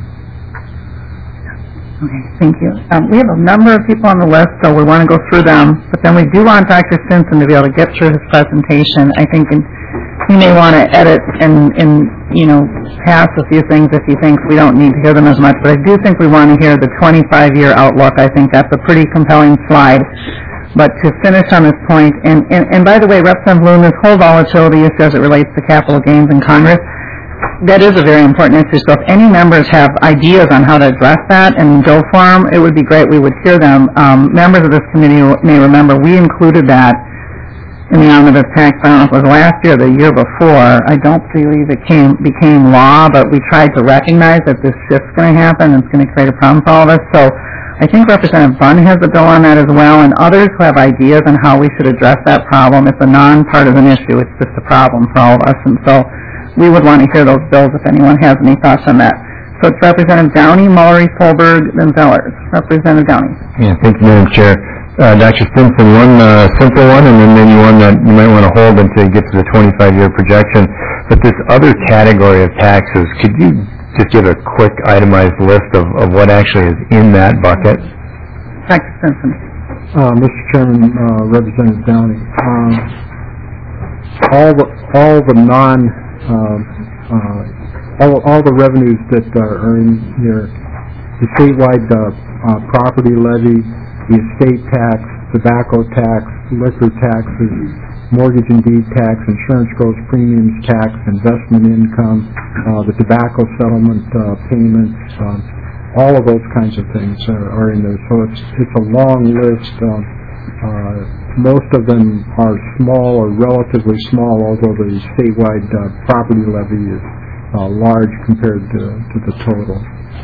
Okay, thank you. Um, we have a number of people on the list, so we want to go through them, but then we do want Doctor Stinson to be able to get through his presentation. I think in, he may want to edit and, and, you know, pass a few things if he thinks we don't need to hear them as much, but I do think we want to hear the twenty-five year outlook. I think that's a pretty compelling slide. But to finish on this point, and, and, and by the way, Representative Bloom, this whole volatility issue as it relates to capital gains in Congress, that is a very important issue. So if any members have ideas on how to address that and go for them, it would be great. We would hear them. Um, members of this committee may remember we included that in the omnibus tax. I don't know if it was last year or the year before. I don't believe it came became law, but we tried to recognize that this shift's going to happen and it's going to create a problem for all of us. So I think Representative Bunn has a bill on that as well, and others who have ideas on how we should address that problem. It's a non-partisan issue. It's just a problem for all of us, and so we would want to hear those bills if anyone has any thoughts on that. So it's Representative Downey, Mullery, Solberg, then Zellers. Representative Downey. Yeah, thank you, Madam Chair. Uh, Doctor Stinson, one uh, simple one, and then maybe one that you might want to hold until you get to the twenty-five year projection. But this other category of taxes, could you just give a quick itemized list of, of what actually is in that bucket? Doctor Stinson. Uh, Mister Chairman, uh, Representative Downey, um, all the all the non uh, uh, all all the revenues that uh, are in here, the statewide uh, uh, property levy, the estate tax, tobacco tax, liquor taxes, mortgage and deed tax, insurance gross premiums tax, investment income, uh, the tobacco settlement uh, payments, um, all of those kinds of things are, are in there. So it's it's a long list. Uh, uh, most of them are small or relatively small, although the statewide uh, property levy is uh, large compared to, to the total.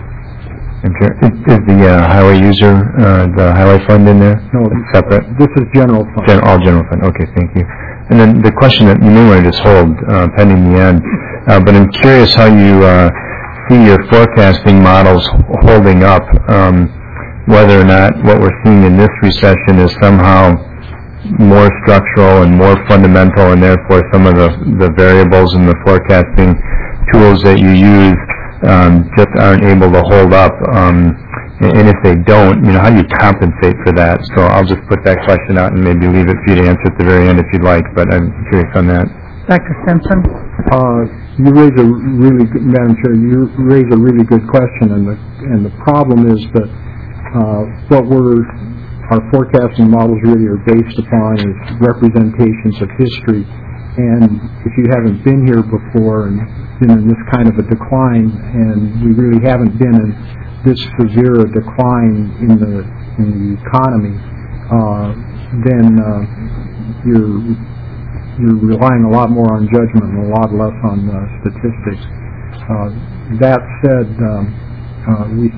Okay. Is, is the uh, highway user, uh, the highway fund in there? No, It's separate? this is general fund. Gen- all general fund, okay, thank you. And then the question that you may want to just hold uh, pending the end, uh, but I'm curious how you uh, see your forecasting models holding up, um, whether or not what we're seeing in this recession is somehow more structural and more fundamental, and therefore some of the, the variables in the forecasting tools that you use um, just aren't able to hold up. Um, and if they don't, you know, how do you compensate for that? So I'll just put that question out and maybe leave it for you to answer at the very end if you'd like, but I'm curious on that. Doctor Stinson? Uh, you raise a really good, Madam Chair, you raise a really good question, and the and the problem is that uh, what we're our forecasting models really are based upon is representations of history. And if you haven't been here before and been in this kind of a decline, and we really haven't been in this severe a decline in the in the economy, uh, then uh, you're you're relying a lot more on judgment and a lot less on uh, statistics. Uh, that said, um, uh, we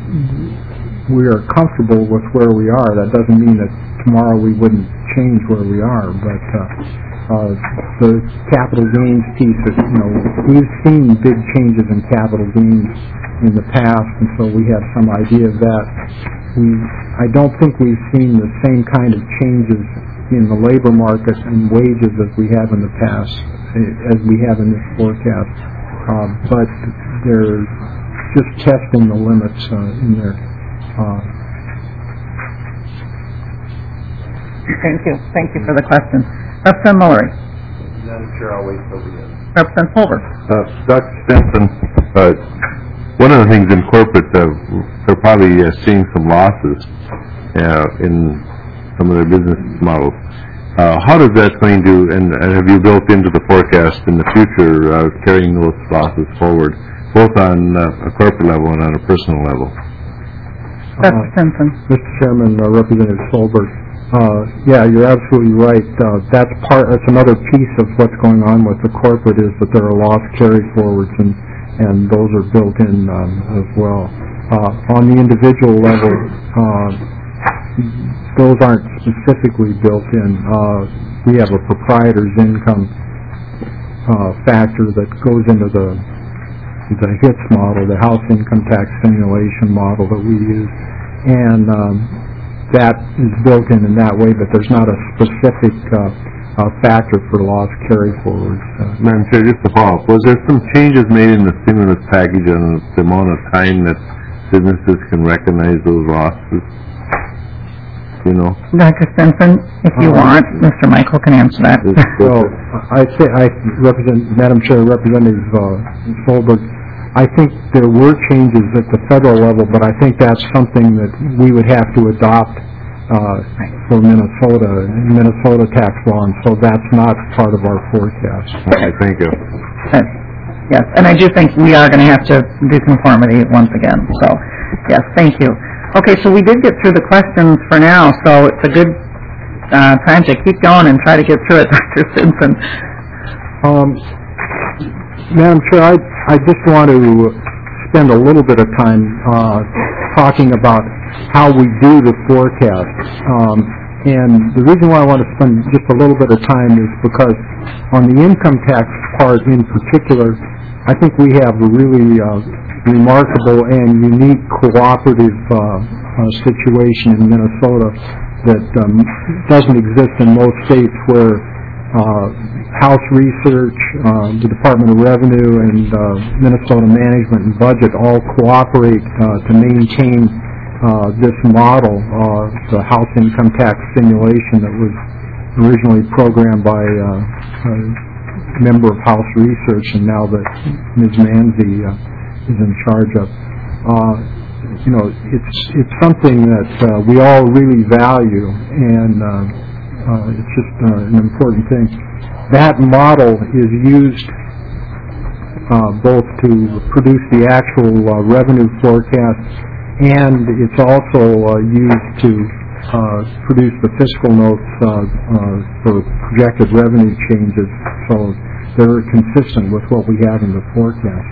we are comfortable with where we are. That doesn't mean that tomorrow we wouldn't change where we are, but uh, uh, the capital gains piece, is, you know, we've seen big changes in capital gains in the past, and so we have some idea of that. We, I don't think we've seen the same kind of changes in the labor market and wages as we have in the past, as we have in this forecast. Uh, but they're just testing the limits uh, in there. Uh, Thank you. Thank you for the question. Representative Mullery. Madam Chair, I'll wait till the end. Representative Holbert. Uh, Doctor Stinson, uh, one of the things in corporate, uh, they're probably uh, seeing some losses uh, in some of their business models. Uh, how does that going to, and, and have you built into the forecast in the future uh, carrying those losses forward, both on uh, a corporate level and on a personal level? Doctor Stinson. Mister Chairman, uh, Representative Solberg, uh, yeah, you're absolutely right. Uh, that's part. That's another piece of what's going on with the corporate is that there are loss carry forwards, and and those are built in um, as well. Uh, on the individual level, uh, those aren't specifically built in. Uh, we have a proprietor's income uh, factor that goes into the the HITS model, the house income tax simulation model that we use, and um, that is built in in that way, but there's not a specific uh, uh, factor for loss carry forwards. Uh, Madam Chair, just to follow up, was there some changes made in the stimulus package on the amount of time that businesses can recognize those losses? You know? Doctor Stinson, if you Uh, want, Mister Michael can answer that. Well, I say I represent Madam Chair, Representative uh, Solberg. I think there were changes at the federal level, but I think that's something that we would have to adopt uh, for Minnesota, Minnesota tax law, and so that's not part of our forecast. Okay, thank you. Yes, yes, and I do think we are going to have to do conformity once again. So, yes, thank you. Okay, so we did get through the questions for now, so it's a good uh, time to keep going and try to get through it, Doctor Stinson. Um, Madam Chair, I, I just want to spend a little bit of time uh, talking about how we do the forecast. Um, and the reason why I want to spend just a little bit of time is because on the income tax part in particular, I think we have a really uh, remarkable and unique cooperative uh, uh, situation in Minnesota that um, doesn't exist in most states, where uh, House Research, uh, the Department of Revenue, and uh, Minnesota Management and Budget all cooperate uh, to maintain uh, this model, uh, the House income tax simulation that was originally programmed by uh, a member of House Research, and now that Miz Manzi uh, is in charge of. Uh, you know, it's it's something that uh, we all really value, and uh, uh, it's just uh, an important thing. That model is used uh, both to produce the actual uh, revenue forecast, and it's also uh, used to uh, produce the fiscal notes uh, uh, for projected revenue changes, so they're consistent with what we have in the forecast.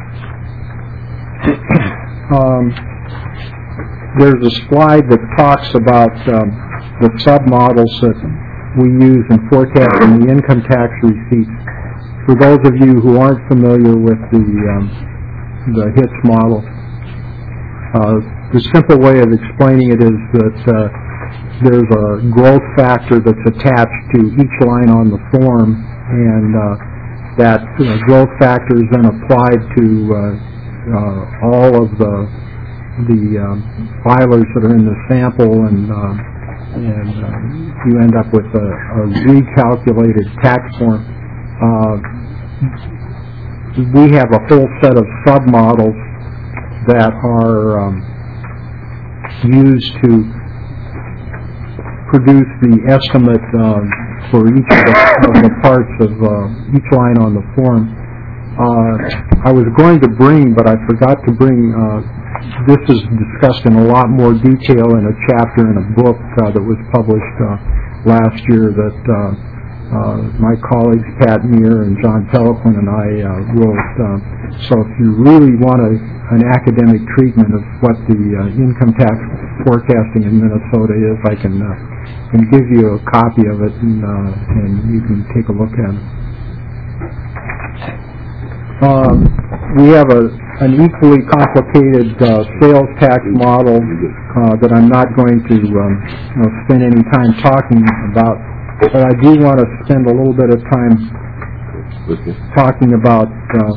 um, there's a slide that talks about um, the submodels that we use in forecasting the income tax receipts. For those of you who aren't familiar with the um, the HITS model, uh, the simple way of explaining it is that uh, there's a growth factor that's attached to each line on the form, and uh, that uh, growth factor is then applied to uh, uh, all of the the um, filers that are in the sample, and uh, and uh, you end up with a, a recalculated tax form. Uh, we have a whole set of submodels that are um, used to produce the estimate uh, for each of the, of the parts of uh, each line on the form. Uh, I was going to bring, but I forgot to bring, uh, this is discussed in a lot more detail in a chapter in a book uh, that was published uh, last year that uh, uh, my colleagues Pat Meir and John Peliquin and I uh, wrote. Uh, so if you really want a, an academic treatment of what the uh, income tax forecasting in Minnesota is, I can, uh, can give you a copy of it, and, uh, and you can take a look at it. Um, we have a, an equally complicated uh, sales tax model uh, that I'm not going to um, you know, spend any time talking about, but I do want to spend a little bit of time talking about uh,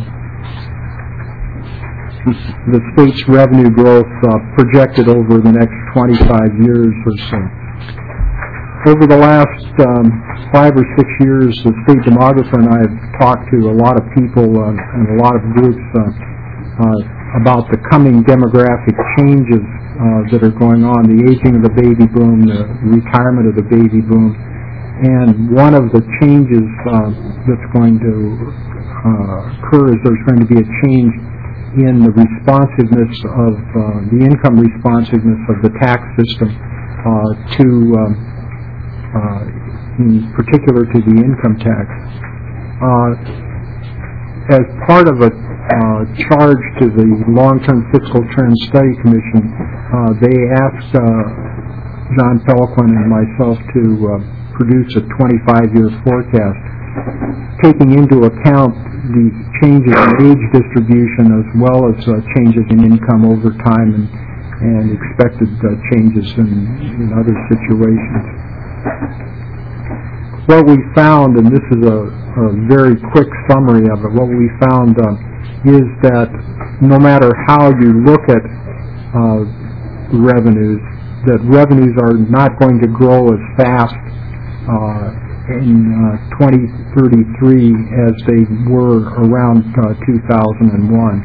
the state's revenue growth uh, projected over the next twenty-five years or so. Over the last um, five or six years, the state demographer and I have talked to a lot of people uh, and a lot of groups uh, uh, about the coming demographic changes uh, that are going on, the aging of the baby boom, the retirement of the baby boom. And one of the changes uh, that's going to uh, occur is there's going to be a change in the responsiveness of uh, the income responsiveness of the tax system uh, to um, Uh, in particular to the income tax. Uh, as part of a uh, charge to the Long-Term Fiscal Trend Study Commission, uh, they asked uh, John Peliquin and myself to uh, produce a twenty-five year forecast, taking into account the changes in age distribution as well as uh, changes in income over time and, and expected uh, changes in, in other situations. What we found, and this is a, a very quick summary of it, what we found uh, is that no matter how you look at uh, revenues, that revenues are not going to grow as fast uh, in uh, twenty thirty-three as they were around uh, two thousand one.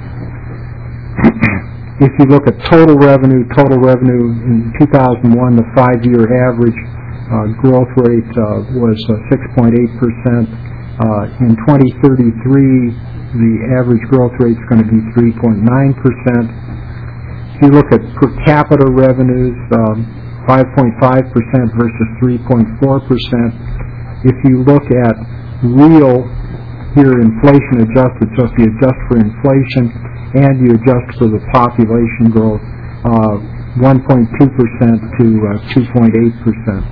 If you look at total revenue, total revenue in two thousand one, the five-year average Uh, growth rate uh, was uh, six point eight percent. Uh, in twenty thirty-three, the average growth rate is going to be three point nine percent. If you look at per capita revenues, um, five point five percent versus three point four percent. If you look at real, here inflation adjusted, so if you adjust for inflation and you adjust for the population growth, uh, one point two percent to uh, two point eight percent.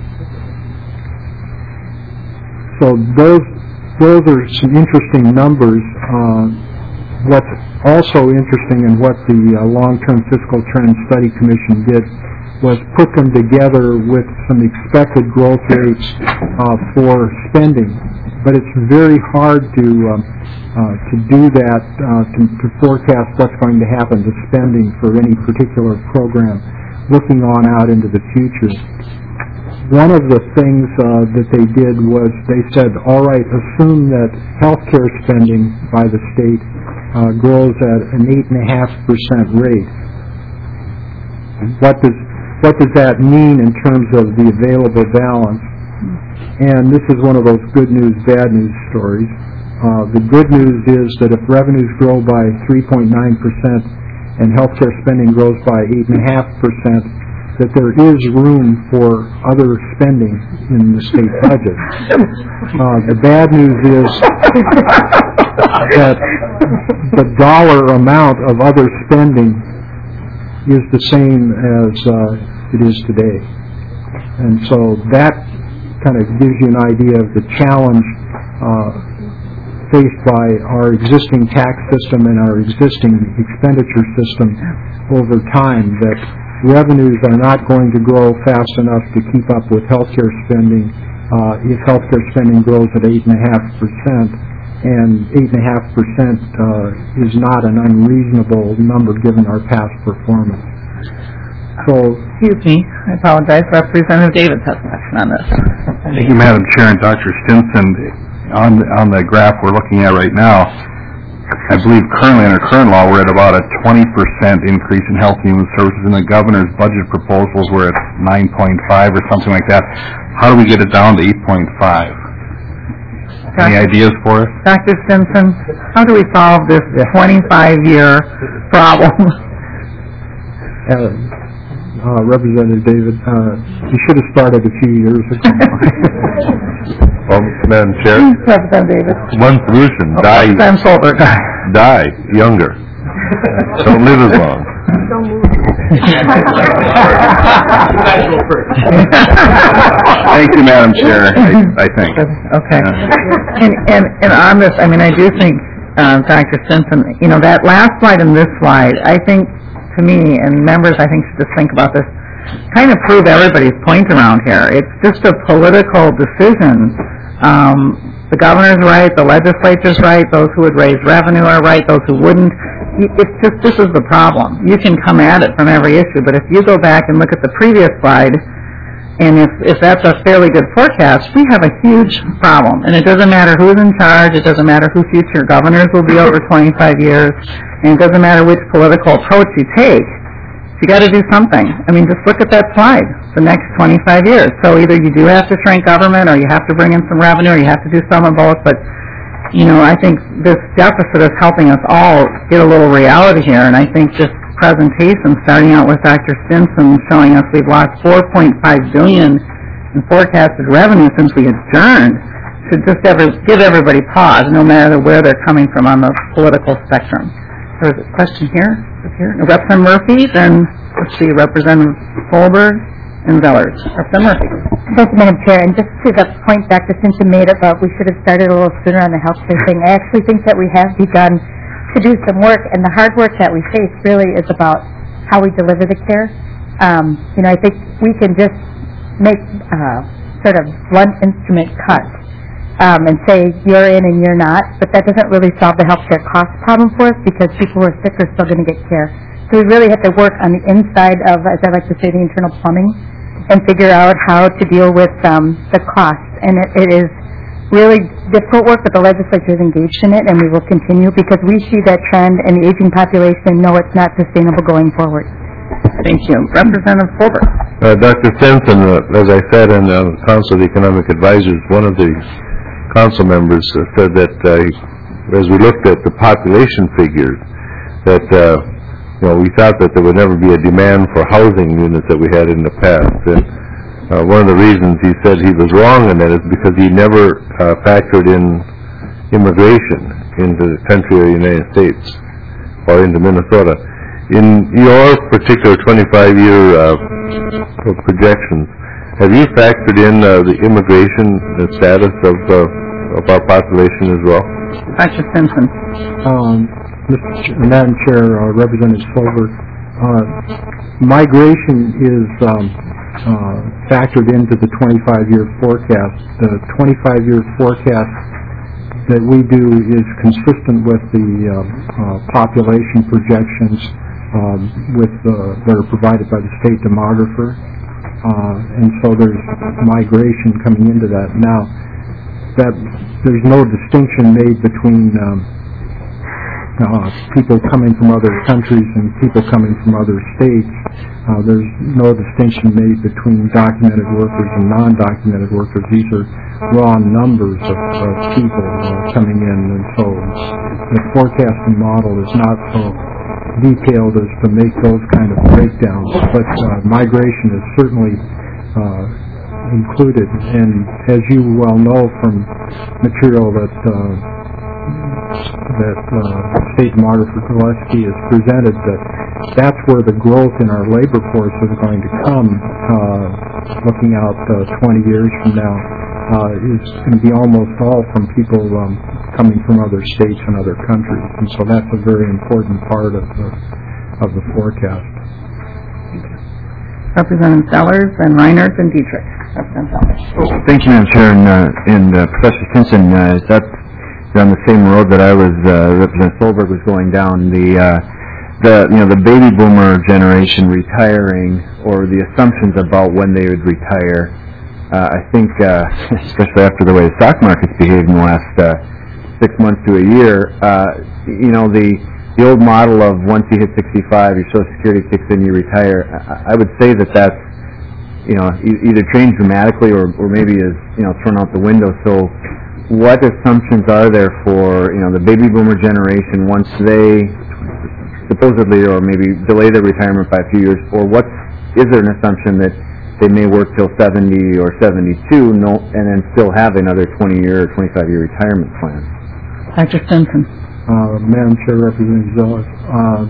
So those those are some interesting numbers. Uh, what's also interesting and what the uh, Long-Term Fiscal Trend Study Commission did was put them together with some expected growth rates uh, for spending. But it's very hard to um, uh, to do that, uh, to, to forecast what's going to happen to spending for any particular program, looking on out into the future. One of the things uh, that they did was they said, all right, assume that healthcare spending by the state uh, grows at an eight point five percent rate. What does, what does that mean in terms of the available balance? And this is one of those good news, bad news stories. Uh, the good news is that if revenues grow by three point nine percent and healthcare spending grows by eight point five percent, that there is room for other spending in the state budget. Uh, the bad news is that the dollar amount of other spending is the same as uh, it is today. And so that kind of gives you an idea of the challenge uh, faced by our existing tax system and our existing expenditure system over time, that revenues are not going to grow fast enough to keep up with healthcare spending uh, if healthcare spending grows at eight point five percent, and eight point five percent uh, is not an unreasonable number given our past performance. So, excuse me, I apologize. Representative Davis has a question on this. Thank you, Madam Chair, and Doctor Stinson. On the, on the graph we're looking at right now, I believe currently under current law we're at about a twenty percent increase in health and human services, and the governor's budget proposals were at nine point five or something like that. How do we get it down to eight point five? Any ideas for us? Doctor Stinson, how do we solve this twenty-five year problem? uh, uh, Representative David, uh, you should have started a few years ago. Well, Madam Chair, Representative Davis. one solution, Oh, die, Sam Solberg. die younger. Don't live as long. Thank you, Madam Chair, I, I think. Okay. Yeah. And, and, and on this, I mean, I do think, um, Doctor Stinson, you know, that last slide and this slide, I think, to me, and members, I think, should just think about this, kind of prove everybody's point around here. It's just a political decision. Um, the governor's right, the legislature's right, those who would raise revenue are right, those who wouldn't. It's just, this is the problem. You can come at it from every issue, but if you go back and look at the previous slide, and if, if that's a fairly good forecast, we have a huge problem. And it doesn't matter who's in charge, it doesn't matter who future governors will be over twenty-five years, and it doesn't matter which political approach you take. You got to do something. I mean, just look at that slide, the next twenty-five years. So either you do have to shrink government, or you have to bring in some revenue, or you have to do some of both. But, you know, I think this deficit is helping us all get a little reality here. And I think this presentation, starting out with Doctor Stinson showing us we've lost four point five billion dollars in forecasted revenue since we adjourned, should just ever give everybody pause, no matter where they're coming from on the political spectrum. There's a question here, here. Representative Murphy, then let's see, Representative Solberg and Zellers. Representative Murphy. Thank you, Madam Chair. And just to the point Doctor Stinson made about we should have started a little sooner on the health care thing, I actually think that we have begun to do some work, and the hard work that we face really is about how we deliver the care. Um, you know, I think we can just make uh, sort of blunt instrument cuts um, and say you're in and you're not, but that doesn't really solve the healthcare cost problem for us, because people who are sick are still going to get care. So we really have to work on the inside of, as I like to say, the internal plumbing, and figure out how to deal with um, the costs. And it, it is really difficult work, but the legislature is engaged in it, and we will continue, because we see that trend in the aging population and know it's not sustainable going forward. Thank you. Representative Solberg. Uh, Doctor Stinson, uh, as I said in the uh, Council of Economic Advisors, one of the council members uh, said that uh, as we looked at the population figures, that uh, you know, we thought that there would never be a demand for housing units that we had in the past. And uh, one of the reasons he said he was wrong in that is because he never uh, factored in immigration into the country of the United States or into Minnesota. In your particular twenty-five year uh, projections, have you factored in uh, the immigration the status of, uh, of our population as well? Doctor Stinson. Um, Mister Ch- Madam Chair, uh, Representative Solberg, uh, migration is um, uh, factored into the twenty-five year forecast. The twenty-five year forecast that we do is consistent with the uh, uh, population projections um, with uh, that are provided by the state demographer, uh, and so there's migration coming into that. Now, that there's no distinction made between um, uh, people coming from other countries and people coming from other states. Uh, there's no distinction made between documented workers and non-documented workers. These are raw numbers of, of people uh, coming in, and so the forecasting model is not so detailed as to make those kind of breakdowns, but uh, migration is certainly uh, included, and as you well know from material that uh, that uh, State Demographer Gillespie has presented, that that's where the growth in our labor force is going to come, uh, looking out uh, twenty years from now, uh, is going to be almost all from people um, coming from other states and other countries, and so that's a very important part of the, of the forecast. Representative Sellers and Reinert and Dietrich. Representative Sellers. Thank you, Madam Chair, and, uh, and uh, Professor Stinson, uh, is that on the same road that I was, uh, Representative Solberg was going down, the, uh, the, you know, the baby boomer generation retiring, or the assumptions about when they would retire. Uh, I think, uh, especially after the way the stock market's behaved in the last uh, six months to a year, uh, you know, the the old model of once you hit sixty-five, your Social Security kicks in, you retire. I, I would say that that's, you know, e- either changed dramatically or, or maybe is, you know, thrown out the window. So what assumptions are there for, you know, the baby boomer generation once they supposedly or maybe delay their retirement by a few years, or what, is there an assumption that they may work till seventy or seventy-two no, and then still have another twenty-year or twenty-five-year retirement plan? Doctor Stinson. Uh, Madam Chair, Representative Zeller, uh,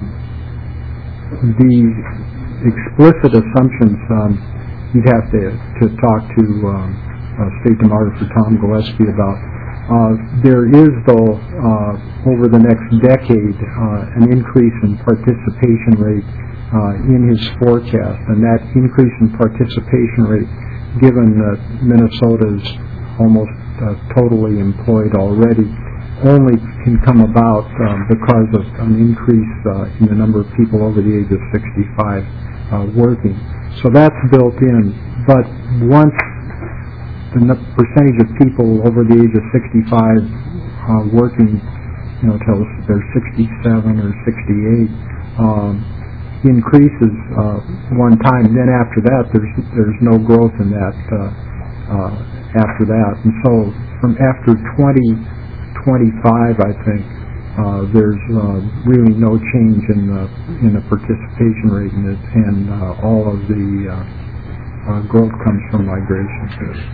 the explicit assumptions, um, you'd have to, to talk to um, uh, State Demographer Tom Gillespie about. Uh, there is, though, uh, over the next decade, uh, an increase in participation rate uh, in his forecast, and that increase in participation rate, given that Minnesota is almost uh, totally employed already, only can come about um, because of an increase uh, in the number of people over the age of sixty-five uh, working. So that's built in. But once the n- percentage of people over the age of sixty-five uh, working, you know, till they're sixty-seven or sixty-eight, um, increases uh, one time. Then after that, there's there's no growth in that uh, uh, after that. And so from after twenty twenty-five, I think, uh, there's uh, really no change in the in the participation rate, and, it, and uh, all of the uh, uh, growth comes from migration.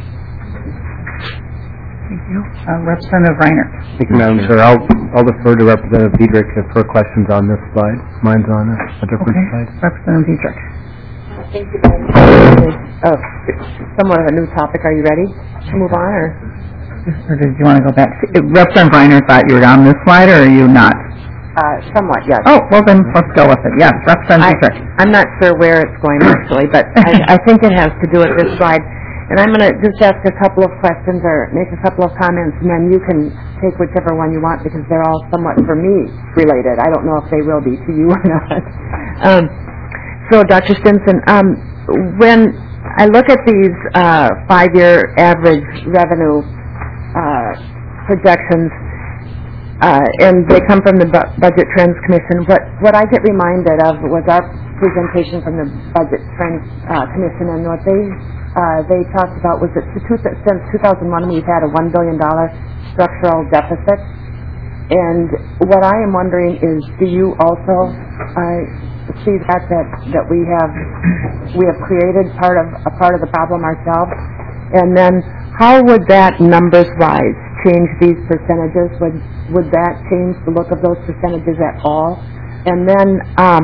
Thank you. Uh, Representative Reinert. Thank you, Madam Chair. I'll, I'll defer to Representative Dietrich for questions on this slide. Mine's on a, a different Okay. slide. Representative Dietrich. Thank you very much. Oh, somewhat of a new topic. Are you ready to move on, or? Or did you want to go back? Representative Reinert thought you were on this slide, or are you not? Uh, somewhat, yes. Oh, well then, let's go with it. Yes, Representative I, Dietrich. I'm not sure where it's going actually, but I, I think it has to do with this slide. And I'm going to just ask a couple of questions or make a couple of comments, and then you can take whichever one you want because they're all somewhat for me related. I don't know if they will be to you or not. Um, so, Doctor Stinson, um, when I look at these uh, five-year average revenue uh, projections, Uh, and they come from the Bu- Budget Trends Commission. What what I get reminded of was our presentation from the Budget Trends uh, Commission, and what they uh, they talked about was that two, since two thousand one we've had a one billion dollars structural deficit. And what I am wondering is, do you also uh, see that, that that we have we have created part of a part of the problem ourselves? And then how would that numbers wise change these percentages? Would would that change the look of those percentages at all? And then, um,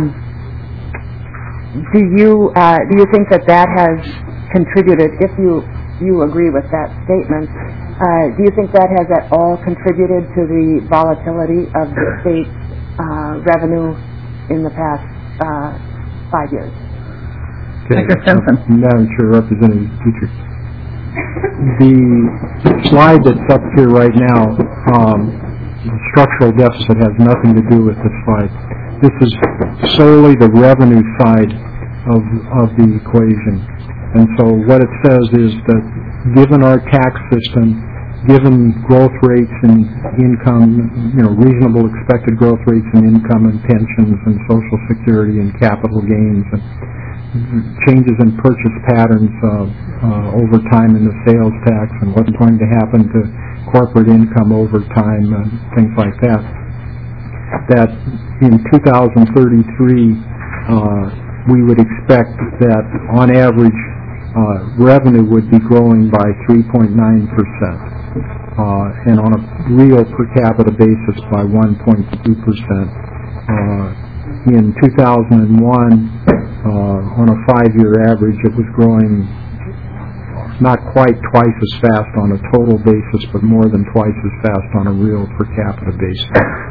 do you uh, do you think that that has contributed? If you you agree with that statement, uh, do you think that has at all contributed to the volatility of the state uh, revenue in the past uh, five years? Doctor Stinson. Madam Chair, Representative Dietrich. The slide that's up here right now, um, the structural deficit has nothing to do with this slide. This is solely the revenue side of, of the equation. And so what it says is that given our tax system, given growth rates in income, you know, reasonable expected growth rates in income and pensions and Social Security and capital gains and changes in purchase patterns uh, uh, over time in the sales tax and what's going to happen to corporate income over time and things like that, that in two thousand thirty-three uh, we would expect that on average uh, revenue would be growing by three point nine percent uh, and on a real per capita basis by one point two percent. Uh, in two thousand one, uh, on a five-year average, it was growing not quite twice as fast on a total basis, but more than twice as fast on a real per capita basis.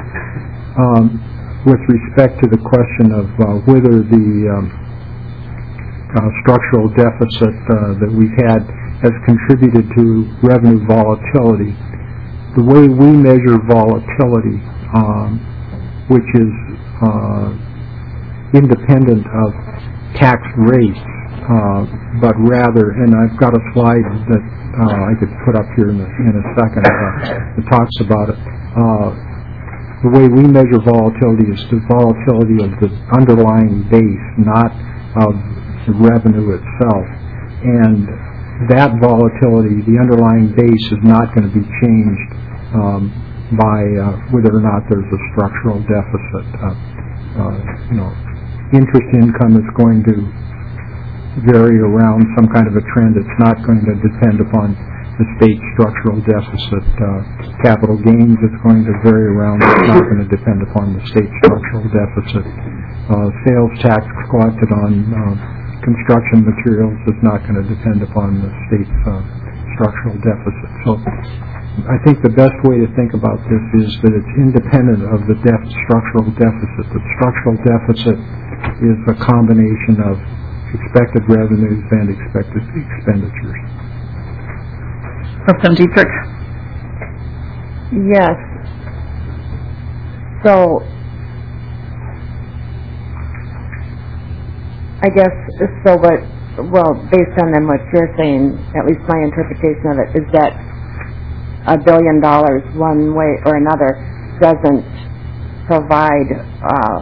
Um, with respect to the question of uh, whether the um, uh, structural deficit uh, that we've had has contributed to revenue volatility, the way we measure volatility, um, which is uh, independent of tax rates, uh, but rather, and I've got a slide that uh, I could put up here in a, in a second uh, that talks about it. Uh, the way we measure volatility is the volatility of the underlying base, not of the revenue itself. And that volatility, the underlying base, is not going to be changed um, by uh, whether or not there's a structural deficit. Uh, uh, you know, interest income is going to vary around some kind of a trend. It's not going to depend upon the state structural deficit. Uh, capital gains is going to vary around. It's not going to depend upon the state structural deficit. Uh, sales tax collected on uh, construction materials is not going to depend upon the state's uh, structural deficit. So I think the best way to think about this is that it's independent of the def- structural deficit. The structural deficit is a combination of expected revenues and expected expenditures. Representative Dietrich. Yes. So, I guess, so what, well, based on then what you're saying, at least my interpretation of it, is that a billion dollars one way or another doesn't provide uh,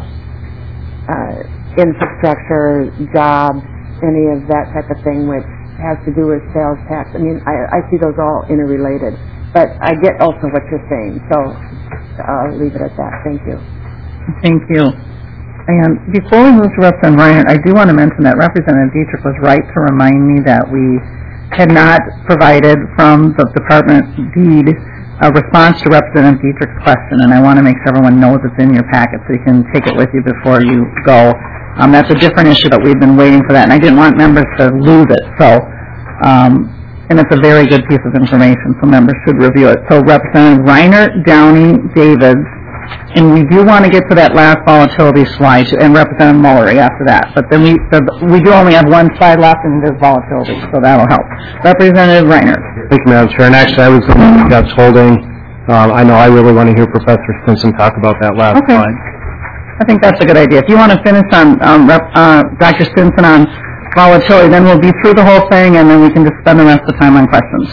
uh, infrastructure, jobs, any of that type of thing, which has to do with sales tax. I mean, I, I see those all interrelated. But I get also what you're saying, so I'll leave it at that. Thank you. Thank you. And before we move to Representative Reinert, I do want to mention that Representative Dietrich was right to remind me that we had not provided from the department deed a response to Representative Dietrich's question, and I want to make sure everyone knows it's in your packet so you can take it with you before you go. Um, that's a different issue, but we've been waiting for that, and I didn't want members to lose it. So, um, and it's a very good piece of information, so members should review it. So Representative Reinert, Downey, Davids, and we do want to get to that last volatility slide, and Representative Mullery after that. But then we the, we do only have one slide left, and there's volatility, so that'll help. Representative Reinert. Thank you, Madam Chair. And actually, I was the one who got holding. Um, I know I really want to hear Professor Stinson talk about that last Okay. slide. I think that's a good idea. If you want to finish on um, Rep, uh, Doctor Stinson on volatility, then we'll be through the whole thing, and then we can just spend the rest of the time on questions.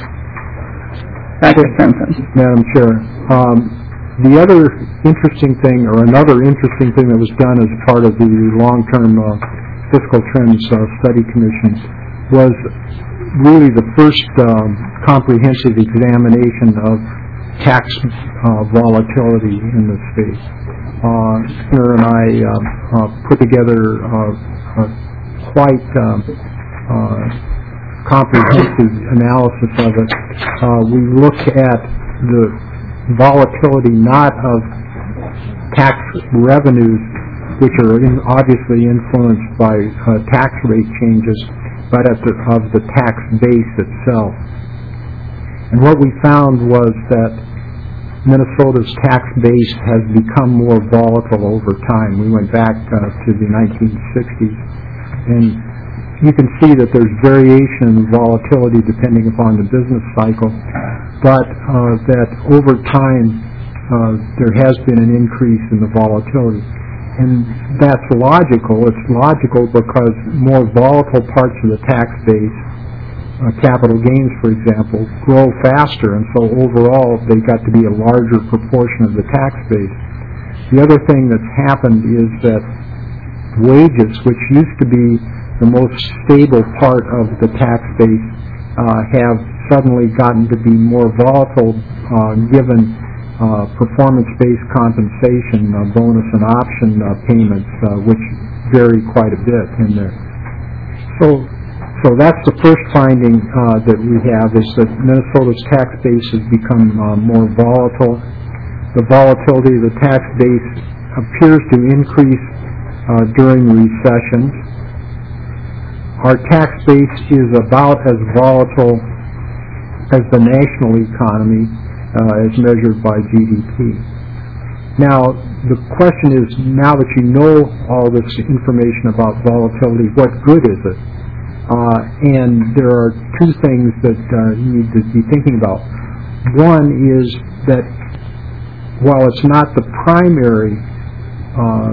Doctor Stinson. Madam Chair, um, the other interesting thing, or another interesting thing that was done as part of the long-term uh, fiscal trends uh, study commission was really the first um, comprehensive examination of tax uh, volatility in the state. Uh, Skinner and I uh, uh, put together uh, a quite um, uh, comprehensive analysis of it. Uh, we look at the volatility not of tax revenues, which are in, obviously influenced by uh, tax rate changes, but at the, of the tax base itself. And what we found was that Minnesota's tax base has become more volatile over time. We went back uh, to the nineteen sixties, and you can see that there's variation in volatility depending upon the business cycle, but uh, that over time uh, there has been an increase in the volatility. And that's logical. It's logical because more volatile parts of the tax base uh, capital gains, for example, grow faster, and so overall they got to be a larger proportion of the tax base. The other thing that's happened is that wages, which used to be the most stable part of the tax base, uh, have suddenly gotten to be more volatile uh, given uh, performance-based compensation, uh, bonus and option uh, payments, uh, which vary quite a bit in there. So, so that's the first finding uh, that we have, is that Minnesota's tax base has become uh, more volatile. The volatility of the tax base appears to increase uh, during recessions. Our tax base is about as volatile as the national economy uh, as measured by G D P. Now, the question is, now that you know all this information about volatility, what good is it? Uh, and there are two things that uh, you need to be thinking about. One is that while it's not the primary uh,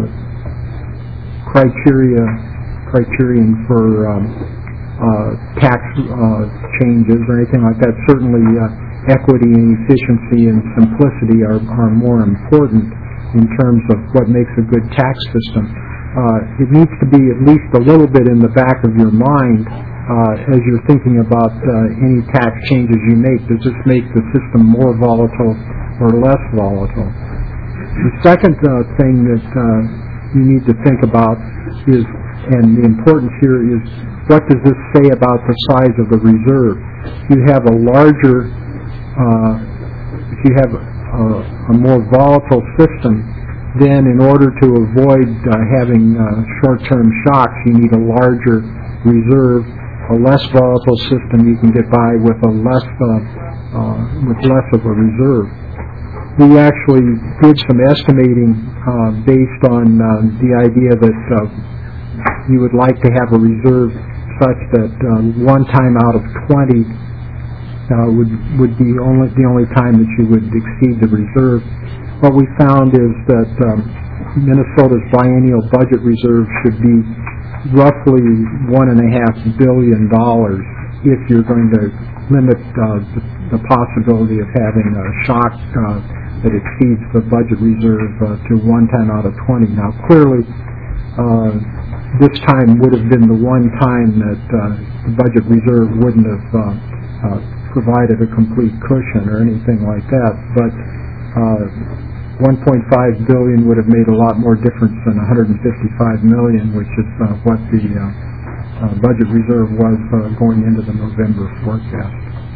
criteria criterion for um, uh, tax uh, changes or anything like that, certainly uh, equity and efficiency and simplicity are, are more important in terms of what makes a good tax system. Uh, it needs to be at least a little bit in the back of your mind uh, as you're thinking about uh, any tax changes you make. Does this make the system more volatile or less volatile? The second uh, thing that uh, you need to think about is, and the importance here is, what does this say about the size of the reserve? You have a larger, uh, if you have a, a more volatile system, then in order to avoid uh, having uh, short-term shocks, you need a larger reserve. A less volatile system you can get by with a less, uh, uh, with less of a reserve. We actually did some estimating uh, based on uh, the idea that uh, you would like to have a reserve such that uh, one time out of twenty uh, would would be only the only time that you would exceed the reserve. What we found is that um, Minnesota's biennial budget reserve should be roughly one and a half billion dollars if you're going to limit uh, the, the possibility of having a shock uh, that exceeds the budget reserve uh, to one time out of twenty. Now, clearly, uh, this time would have been the one time that uh, the budget reserve wouldn't have uh, uh, provided a complete cushion or anything like that, but uh, one point five billion dollars would have made a lot more difference than one hundred fifty-five million dollars, which is uh, what the uh, uh, budget reserve was uh, going into the November forecast.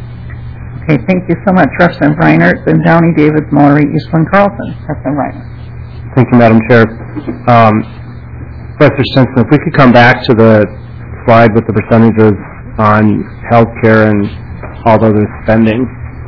Okay, thank you so much, Representative Reinert. Then Downey, Davis, Mallory, Eastland, Carlson. Representative Reinert. Thank you, Madam Chair. Um, Professor Stinson, if we could come back to the slide with the percentages on health care and all other spending.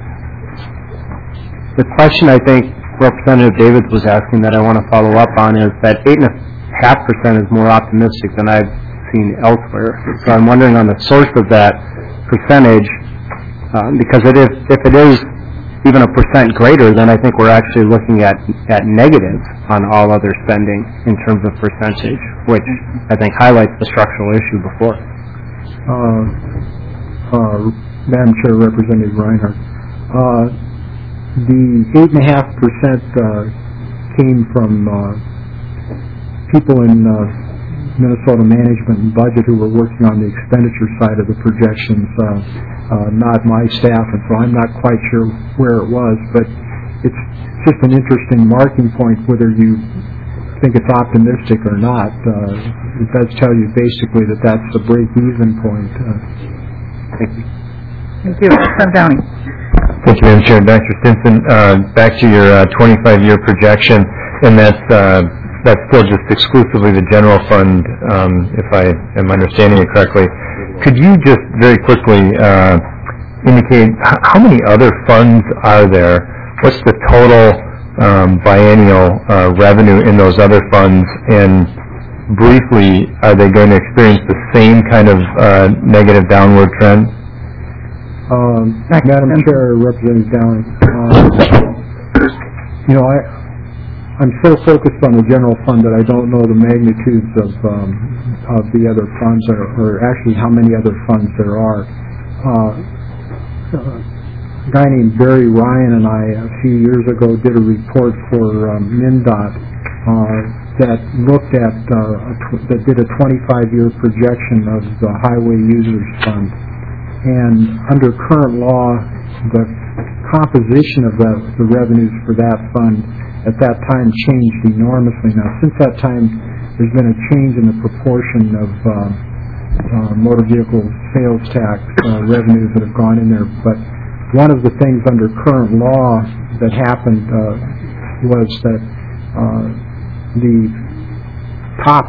The question I think Representative Davids was asking that I want to follow up on is that eight and a half percent is more optimistic than I've seen elsewhere. So I'm wondering on the source of that percentage, um, because it is, if it is even a percent greater, then I think we're actually looking at, at negatives on all other spending in terms of percentage, which I think highlights the structural issue before. Uh, uh, Madam Chair, Representative Reinhardt. Uh, The eight and a half percent came from uh, people in uh, Minnesota management and budget who were working on the expenditure side of the projections, uh, uh, not my staff, and so I'm not quite sure where it was, but it's just an interesting marking point whether you think it's optimistic or not. Uh, it does tell you basically that that's the break-even point. Uh, Thank you. Thank you. Representative Downey. Thank you, Madam Chair. Doctor Stinson, uh, back to your uh, twenty-five year projection, and that's uh, that's still just exclusively the general fund, um, if I am understanding it correctly. Could you just very quickly uh, indicate h- how many other funds are there? What's the total um, biennial uh, revenue in those other funds? And briefly, are they going to experience the same kind of uh, negative downward trend? Um, Madam Chair, Representative Downey, uh, you know, I, I'm so focused on the general fund that I don't know the magnitudes of um, of the other funds, or, or actually how many other funds there are. uh, a guy named Barry Ryan and I a few years ago did a report for um, MnDOT uh, that looked at uh, a tw- that did a twenty-five year projection of the Highway Users Fund, and under current law, the composition of the, the revenues for that fund at that time changed enormously. Now, since that time, there's been a change in the proportion of uh, uh, motor vehicle sales tax uh, revenues that have gone in there. But one of the things under current law that happened uh, was that uh, the top,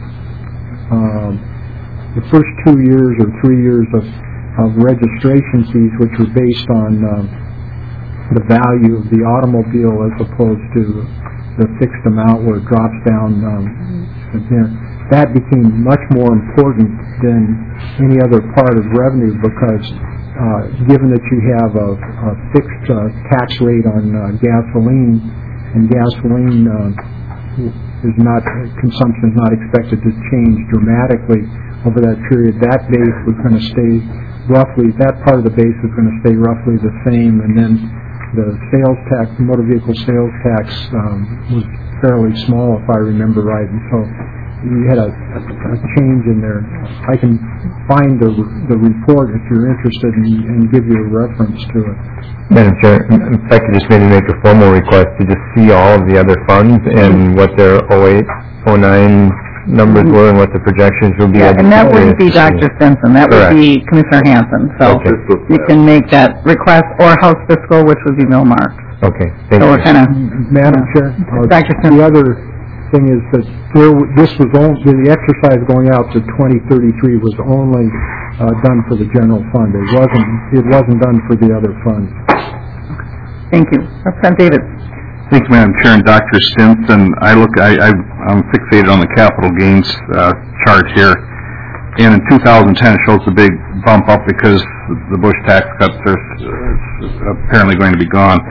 uh, the first two years or three years of, of registration fees, which were based on uh, the value of the automobile as opposed to the fixed amount where it drops down, um, again, that became much more important than any other part of revenue because uh, given that you have a, a fixed uh, tax rate on uh, gasoline, and gasoline uh, is not, consumption is not expected to change dramatically over that period, that base was going to stay roughly, that part of the base was going to stay roughly the same, and then the sales tax, the motor vehicle sales tax um, was fairly small, if I remember right, and so you had a, a, a change in there. I can find the the report if you're interested and, and give you a reference to it. Madam Chair, if I could just maybe make a formal request to just see all of the other funds and what their oh eight, oh nine numbers were and what the projections would be. Yeah, and that wouldn't be Doctor Stinson. That would Correct. be Commissioner Hanson. So Okay. you can make that request, or House Fiscal, which would be Bill Marks. Okay, thank So you. we're kind of, Madam Yeah. Chair, uh, Doctor the Stinson. other thing is that there, w- this was only, the exercise going out to twenty thirty-three was only uh, done for the general fund. It wasn't, it wasn't done for the other funds. Thank you. Representative David. Thanks, Madam Chair, and Doctor Stinson. I look, I, I, I'm fixated on the capital gains uh, chart here, and in two thousand ten it shows a big bump up because the Bush tax cuts are uh, apparently going to be gone.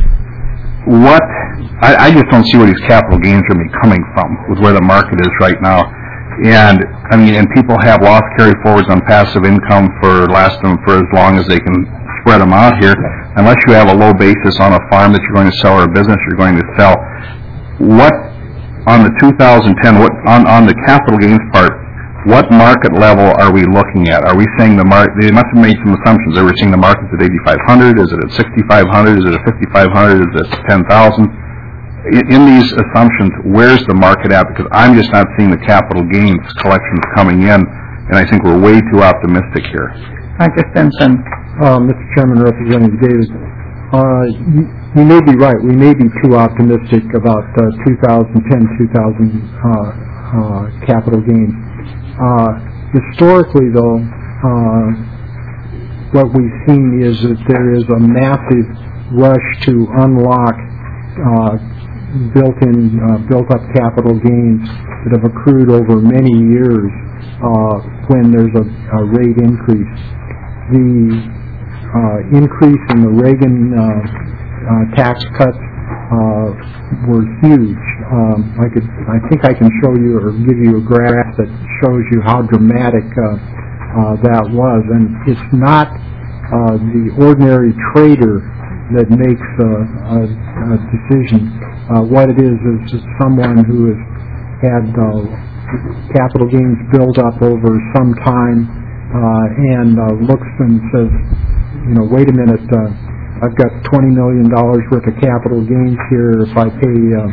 What, I, I just don't see where these capital gains are going to be coming from with where the market is right now. And, I mean, and people have loss carry forwards on passive income for last them for as long as they can spread them out here. Unless you have a low basis on a farm that you're going to sell or a business you're going to sell. What, on the two thousand ten, what, on, on the capital gains part, what market level are we looking at? Are we saying the market, they must have made some assumptions. Are we seeing the market's at eighty-five hundred? Is it at sixty-five hundred? Is it at fifty-five hundred? Is it at ten thousand? In, in these assumptions, where's the market at? Because I'm just not seeing the capital gains collections coming in, and I think we're way too optimistic here. Doctor Stinson. Uh, Mister Chairman, Representative Davis, uh, you, you may be right. We may be too optimistic about uh, two thousand ten, two thousand uh, uh, capital gains. Uh, historically, though, uh, what we've seen is that there is a massive rush to unlock uh, built-in, uh, built-up capital gains that have accrued over many years uh, when there's a, a rate increase. The uh, increase in the Reagan uh, uh, tax cuts uh, were huge. Um, I could, I think I can show you or give you a graph that shows you how dramatic uh, uh, that was, and it's not uh, the ordinary trader that makes a, a, a decision. Uh, what it is is just someone who has had uh, capital gains build up over some time uh, and uh, looks and says, you know, wait a minute, uh, I've got twenty million dollars worth of capital gains here. If I pay uh,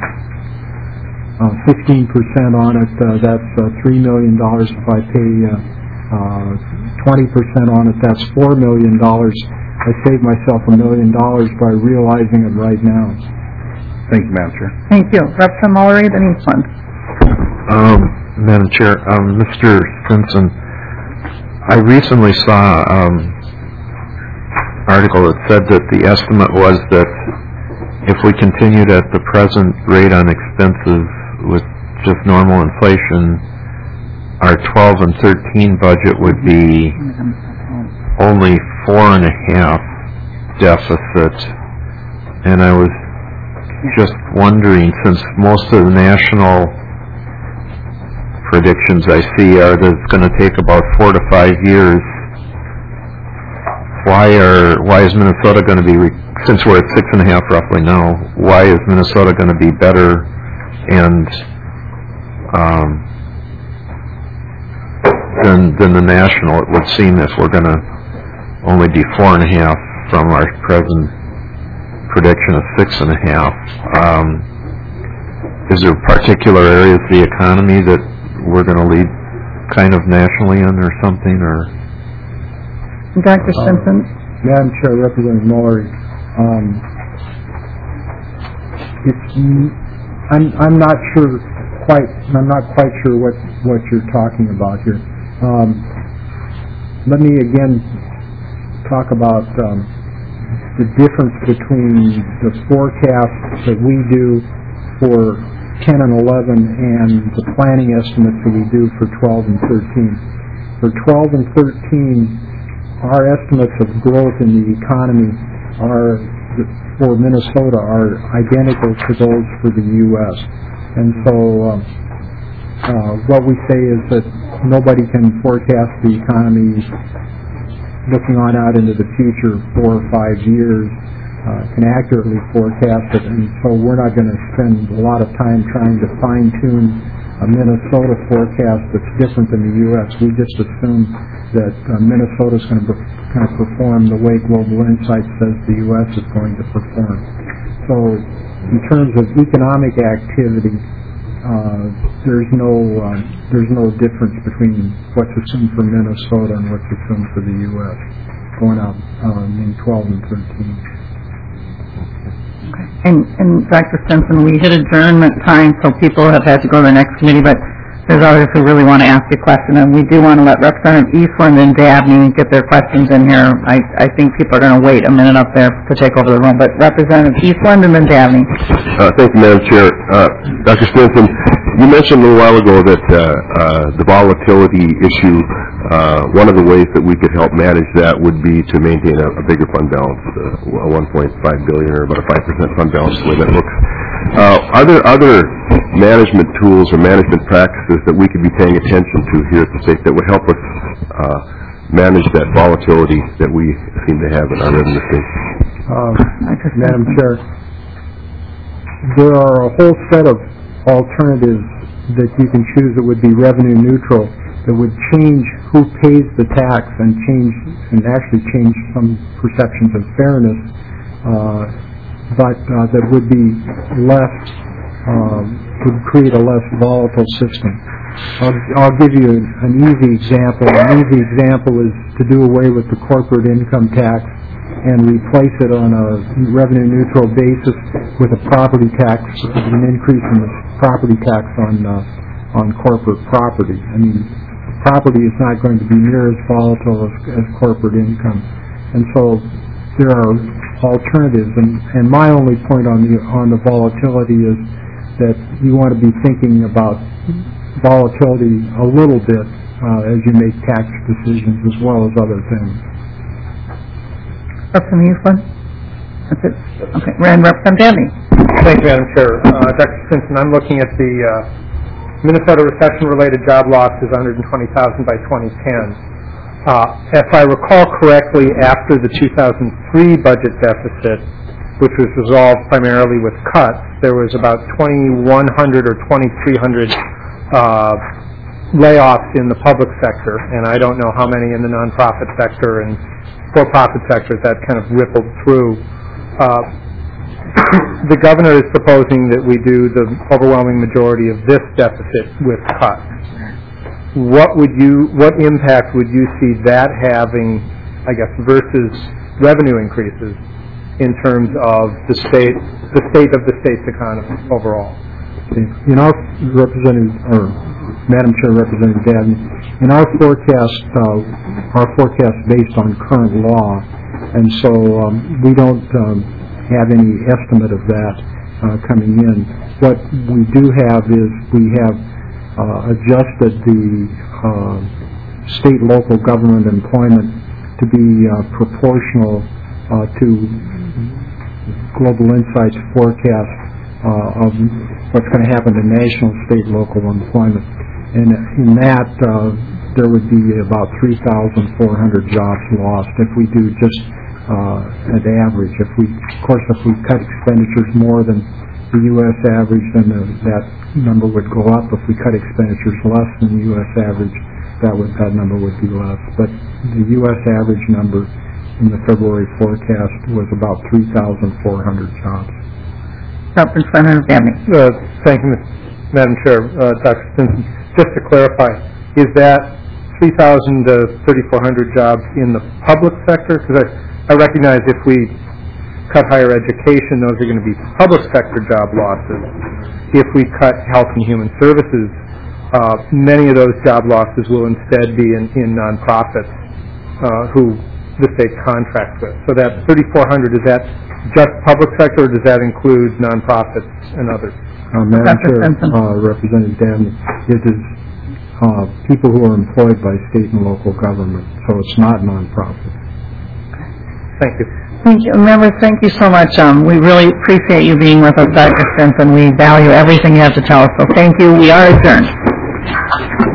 uh, fifteen percent on it, uh, that's uh, three million dollars. If I pay uh, uh, twenty percent on it, that's four million dollars. I saved myself a million dollars by realizing it right now. Thank you, Madam Chair. Thank you. Representative Mullery, the Needs Fund. Um, Madam Chair, um, Mister Stinson, I recently saw um, article that said that the estimate was that if we continued at the present rate on expenses with just normal inflation, our twelve and thirteen budget would be only four and a half deficit. And I was just wondering, since most of the national predictions I see are that it's going to take about four to five years why are why is Minnesota going to be, re- since we're at six and a half roughly now, why is Minnesota going to be better and um, than than the national? It would seem if we're going to only be four and a half from our present prediction of six and a half. Um, is there particular areas of the economy that we're going to lead kind of nationally in or something, or? Doctor Simpson? Uh, Madam Chair, Representative Mallory, um, it's, I'm, I'm not sure quite, I'm not quite sure what, what you're talking about here. Um, let me again talk about um, the difference between the forecasts that we do for ten and eleven and the planning estimates that we do for twelve and thirteen. For twelve and thirteen, our estimates of growth in the economy are, for Minnesota, are identical to those for the U S. And so um, uh, what we say is that nobody can forecast the economy looking on out into the future four or five years, uh, can accurately forecast it, and so we're not going to spend a lot of time trying to fine-tune a Minnesota forecast that's different than the U S. We just assume that uh, Minnesota's going to be, kind of perform the way Global Insight says the U S is going to perform. So in terms of economic activity, uh, there's no uh, there's no difference between what's assumed for Minnesota and what's assumed for the U S going out um, in twelve and thirteen. And, and Doctor Stinson, we hit adjournment time, so people have had to go to the next committee, but there's others who really want to ask a question, and we do want to let Representative Eastland and Dabney get their questions in here. I, I think people are going to wait a minute up there to take over the room, but Representative Eastland and then Dabney. Uh, thank you, Madam Chair. Uh, Doctor Stinson, you mentioned a little while ago that uh, uh, the volatility issue, uh, one of the ways that we could help manage that would be to maintain a, a bigger fund balance, uh, one point five billion dollars or about a five percent fund balance, the way that looks. Uh, are there other management tools or management practices that we could be paying attention to here at the state that would help us uh, manage that volatility that we seem to have in our revenue stream? Uh, Madam Chair, there are a whole set of alternatives that you can choose that would be revenue neutral, that would change who pays the tax and change and actually change some perceptions of fairness, uh, but uh, that would be less, um, would create a less volatile system. I'll, I'll give you an easy example. An easy example is to do away with the corporate income tax and replace it on a revenue neutral basis with a property tax, an increase in the property tax on uh, on corporate property. I mean, property is not going to be near as volatile as, as corporate income, and so there are alternatives. And, and my only point on the on the volatility is that you want to be thinking about volatility a little bit uh, as you make tax decisions as well as other things. Representative Eastland? That's it? Okay. And Representative Dabney? Thank you, Madam Chair. Uh, Doctor Stinson, I'm looking at the uh, Minnesota recession-related job losses, one hundred twenty thousand by twenty ten. Uh, if I recall correctly, after the two thousand three budget deficit, which was resolved primarily with cuts, there was about twenty-one hundred or twenty-three hundred uh, layoffs in the public sector, and I don't know how many in the nonprofit sector and for-profit sectors that kind of rippled through. Uh, the governor is proposing that we do the overwhelming majority of this deficit with cuts. What would you, what impact would you see that having, I guess, versus revenue increases in terms of the state, the state of the state's economy overall? In our representative, or Madam Chair, Representative Dabney, in our forecast, uh, our forecast based on current law, and so um, we don't um, have any estimate of that uh, coming in. What we do have is we have uh, adjusted the uh, state local government employment to be uh, proportional uh, to Global Insight's forecast uh, of what's going to happen to national, state, local employment. And in that, uh, there would be about three thousand four hundred jobs lost if we do just uh, an average. If we, of course, if we cut expenditures more than the U S average, then the, that number would go up. If we cut expenditures less than the U S average, that would that number would be less. But the U S average number in the February forecast was about three thousand four hundred jobs. Representative Dabney. Uh, thank you, Madam Chair. Uh, Doctor Stinson, just to clarify, is that three thousand to thirty-four hundred jobs in the public sector? Because I, I recognize if we cut higher education, those are going to be public sector job losses. If we cut health and human services, uh, many of those job losses will instead be in, in nonprofits uh, who the state contracts with. So that thirty-four hundred, is that just public sector, or does that include nonprofits and others? Uh, Madam Chair, uh, Representative Dabney, it is uh, people who are employed by state and local government, so it's not nonprofit. Thank you. Thank you. Members, thank you so much. Um, we really appreciate you being with us, Doctor Stinson. We value everything you have to tell us, so thank you. We are adjourned.